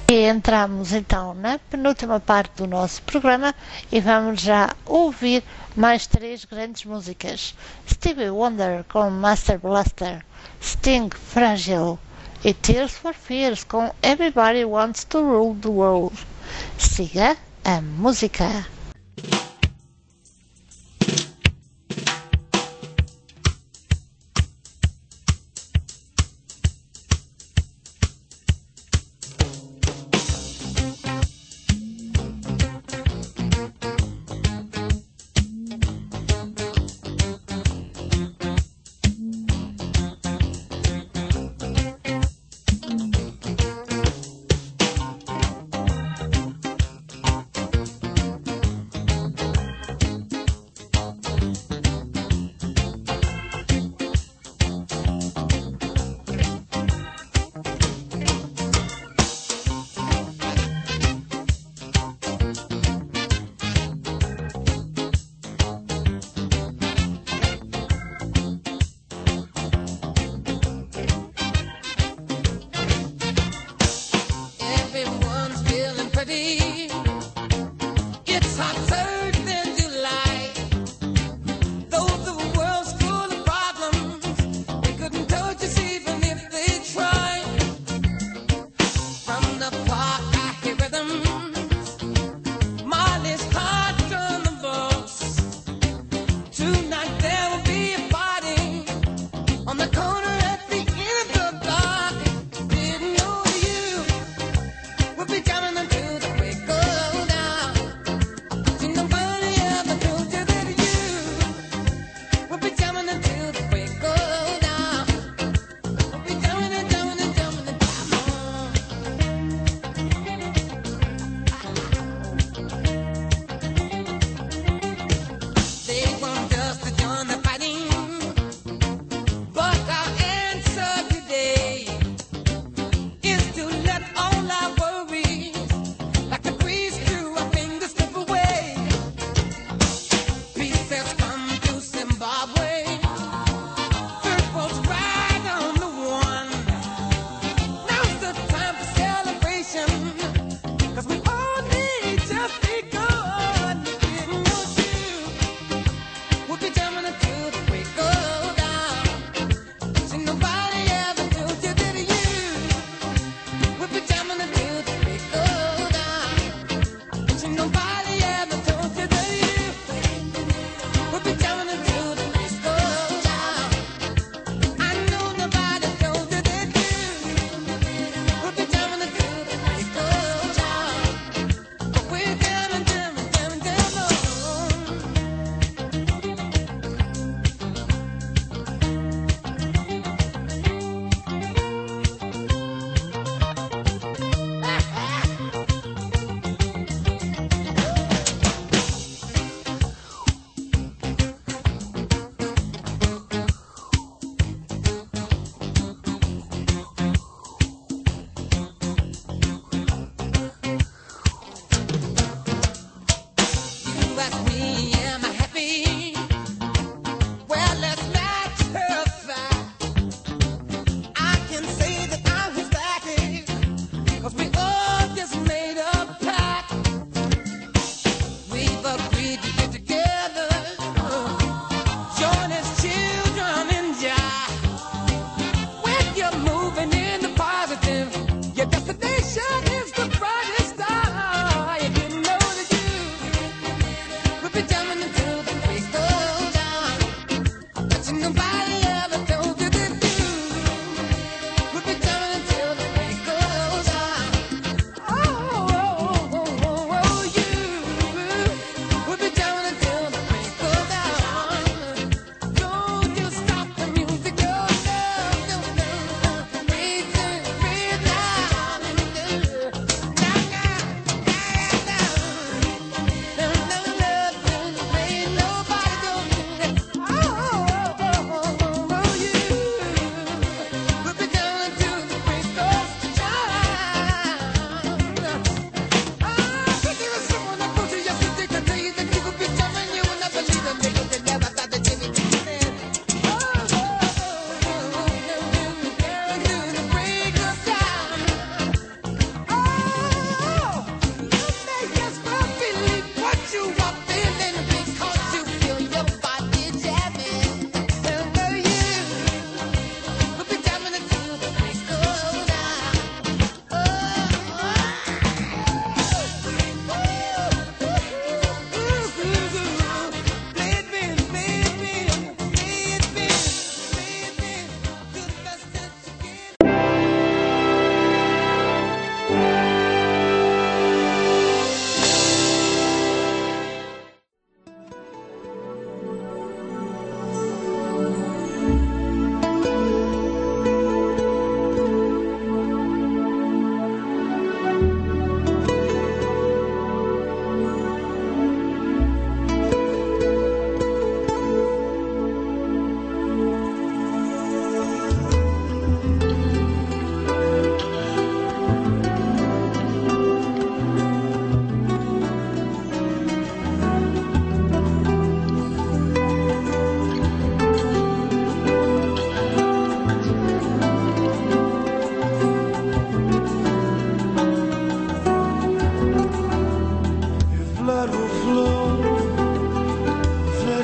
E entramos então na penúltima parte do nosso programa e vamos já ouvir mais três grandes músicas. Stevie Wonder com Master Blaster, Sting Fragile e Tears for Fears com Everybody Wants to Rule the World. Siga a música.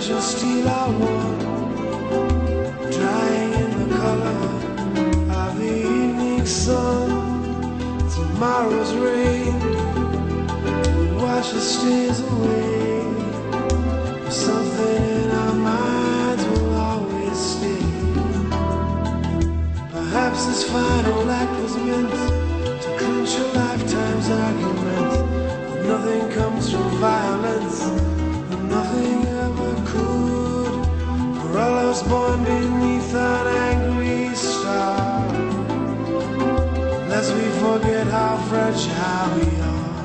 precious steel I won, drying in the color of the evening sun. Tomorrow's rain washes stains away. Something in our minds will always stay. Perhaps this final act was meant to clinch a lifetime's argument. But nothing comes from violence, and nothing ever could. For all of us born beneath an angry star, lest we forget how fragile we are.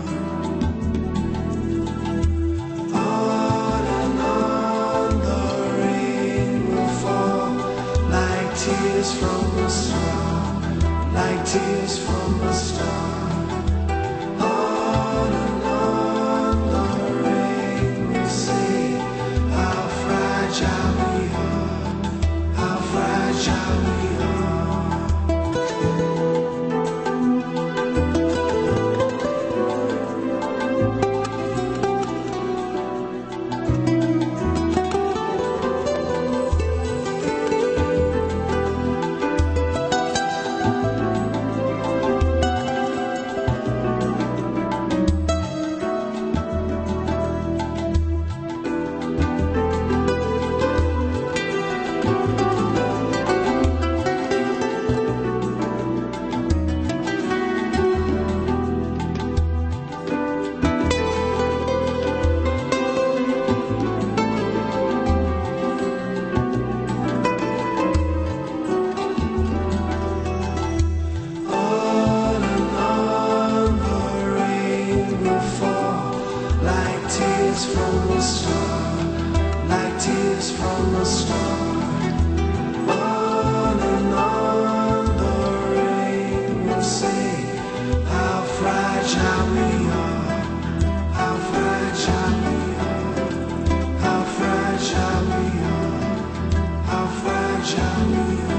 On and on the rain will fall, like tears from a star, like tears from a star. On and on the rain will say how fragile we are, how fragile we are. On and on the rain will fall, like tears from a star, like tears from a star. On and on the rain will say how fragile we are, how fragile we are, how fragile we are, how fragile we are.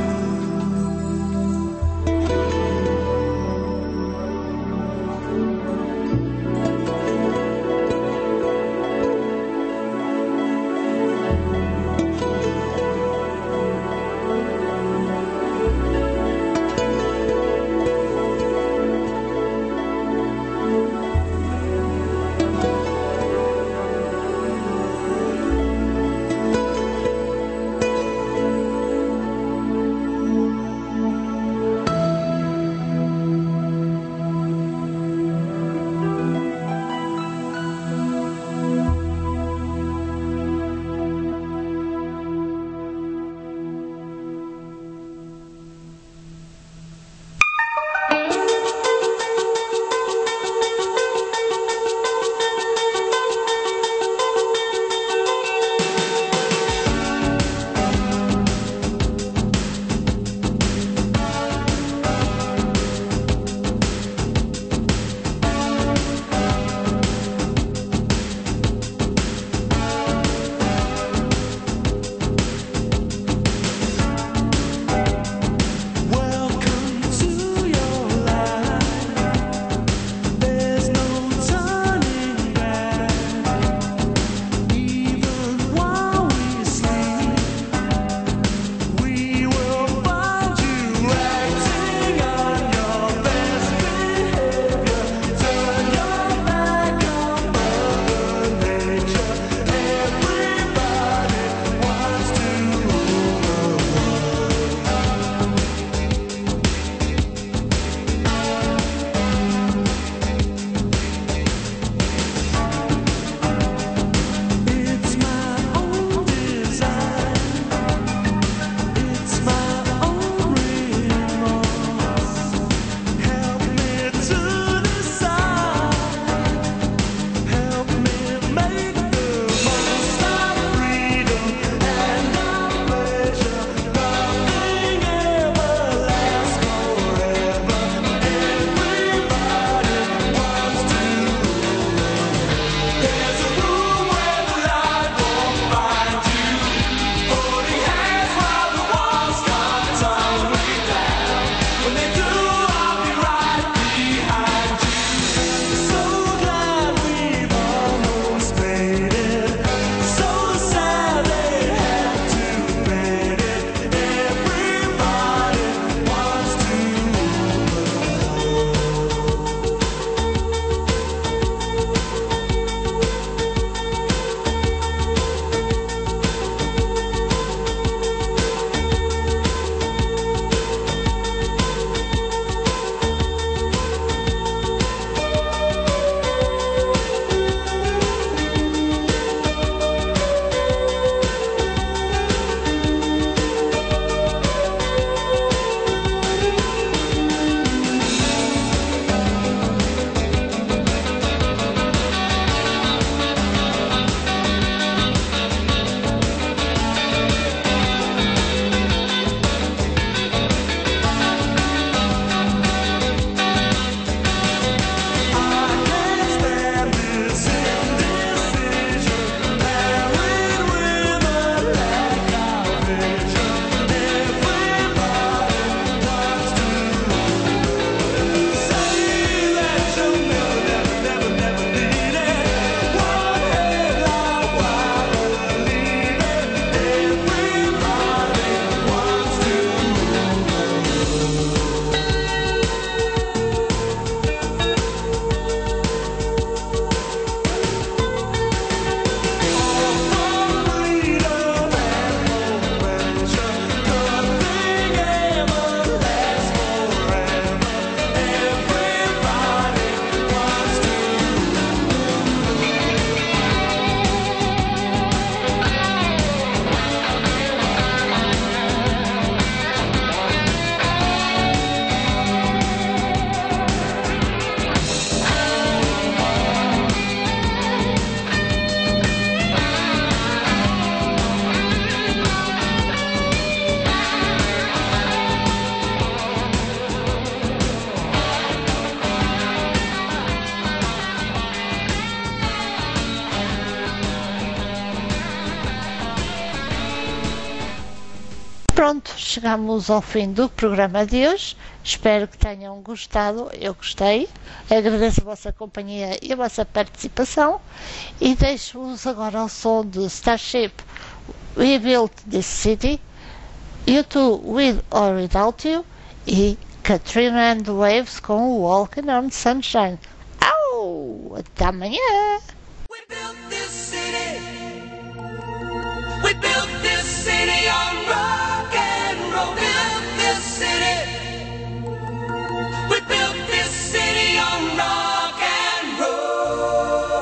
Pronto, chegamos ao fim do programa de hoje. Espero que tenham gostado. Eu gostei. Agradeço a vossa companhia e a vossa participação. E deixo-vos agora ao som de Starship, We Built This City, U two, With or Without You, e Katrina and the Waves com Walking on Sunshine. Au! Até amanhã! We built this city. We built this city on rock and roll. Built this city. We built this city on rock and roll.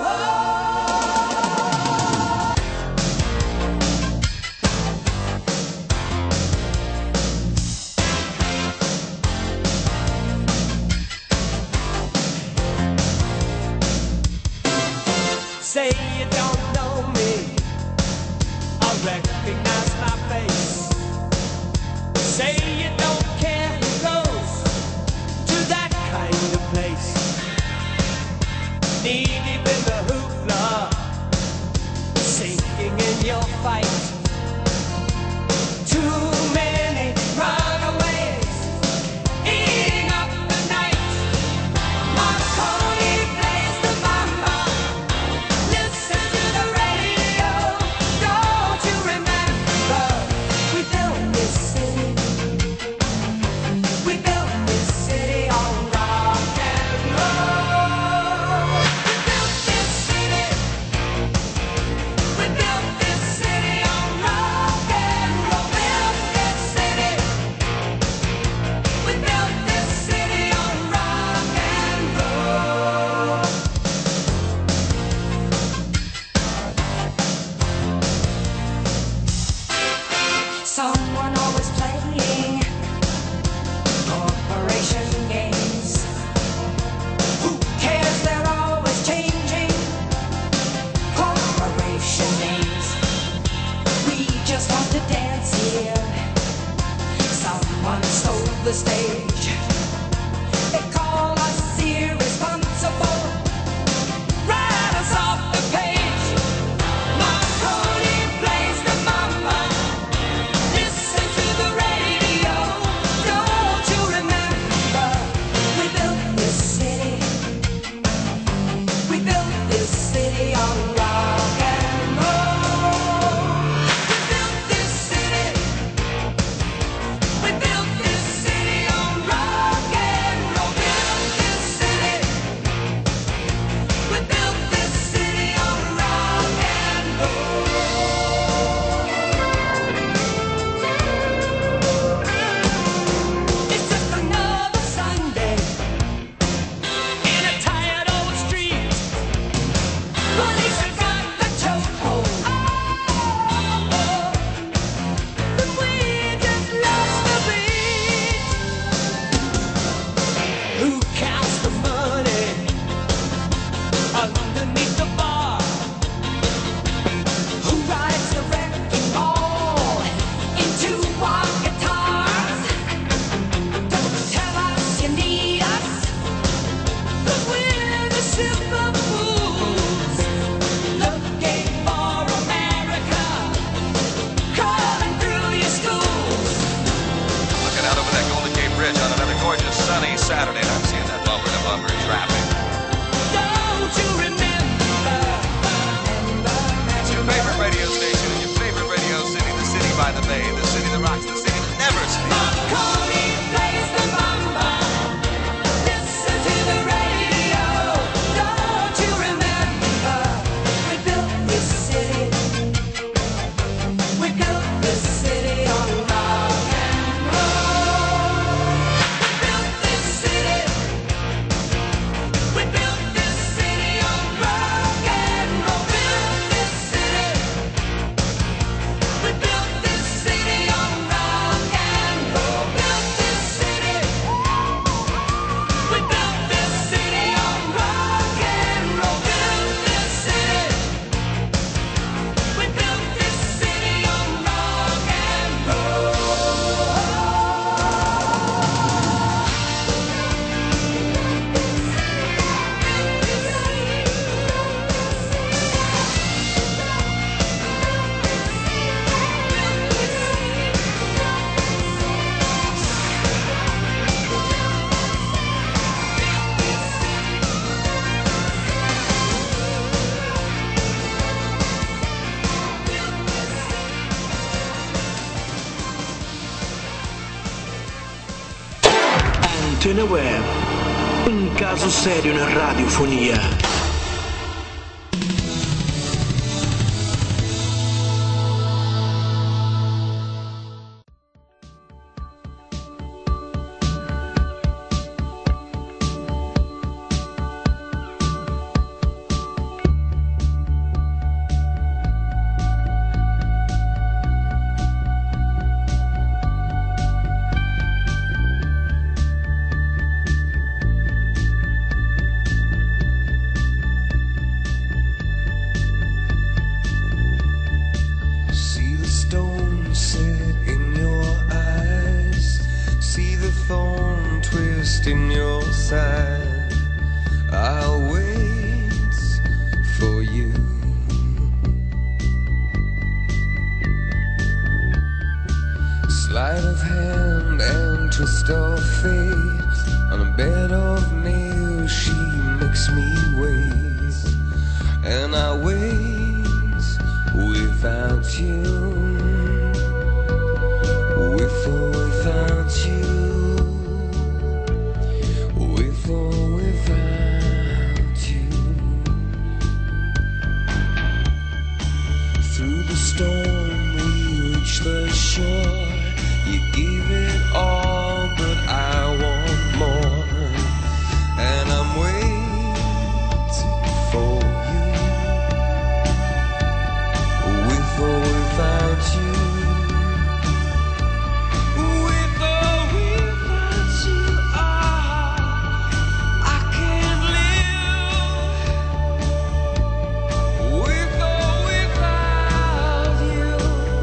Say you don't know me, I recognize my face. Say you don't care who goes to that kind of place. Knee deep in the hoopla, sinking in your fight. Too many runaways eating up the night. Marconi plays the mama. Listen to the radio. Don't you remember? We built this city. We built this city on rock and roll. We built this city. We built this city on rock and roll. Built this city. We built this city on rock and roll. Someone always playing corporation games. Who cares? They're always changing corporation names. We just want to dance here. Someone stole the stage. They call us irresponsible. Write us off the page. Marconi plays the mama. Listen to the radio. Don't you remember? We built this city. We built this city on rock and roll. We built this city. We built this city on rock Antena Web, um caso sério na radiofonia. See the stone set in your eyes. See the thorn twist in your side. I'll wait for you. Sleight of hand and twist of fate. On a bed of nails she makes me wait. And I wait without you, with or without you, with or without you. Through the storm we reach the shore. You give it all, but I want more. And I'm waiting for you, with or without you, with or without you. Ah, I can't live with or without you.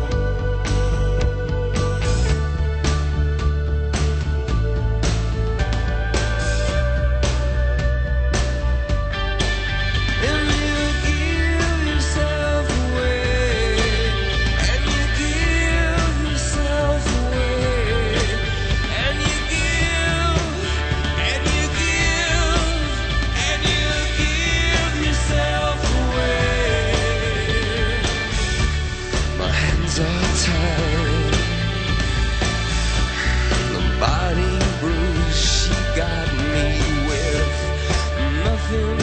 And you give yourself away, and you give yourself away, and you give, and you give, and you give yourself away. My hands are tied, the body bruised. She got me with nothing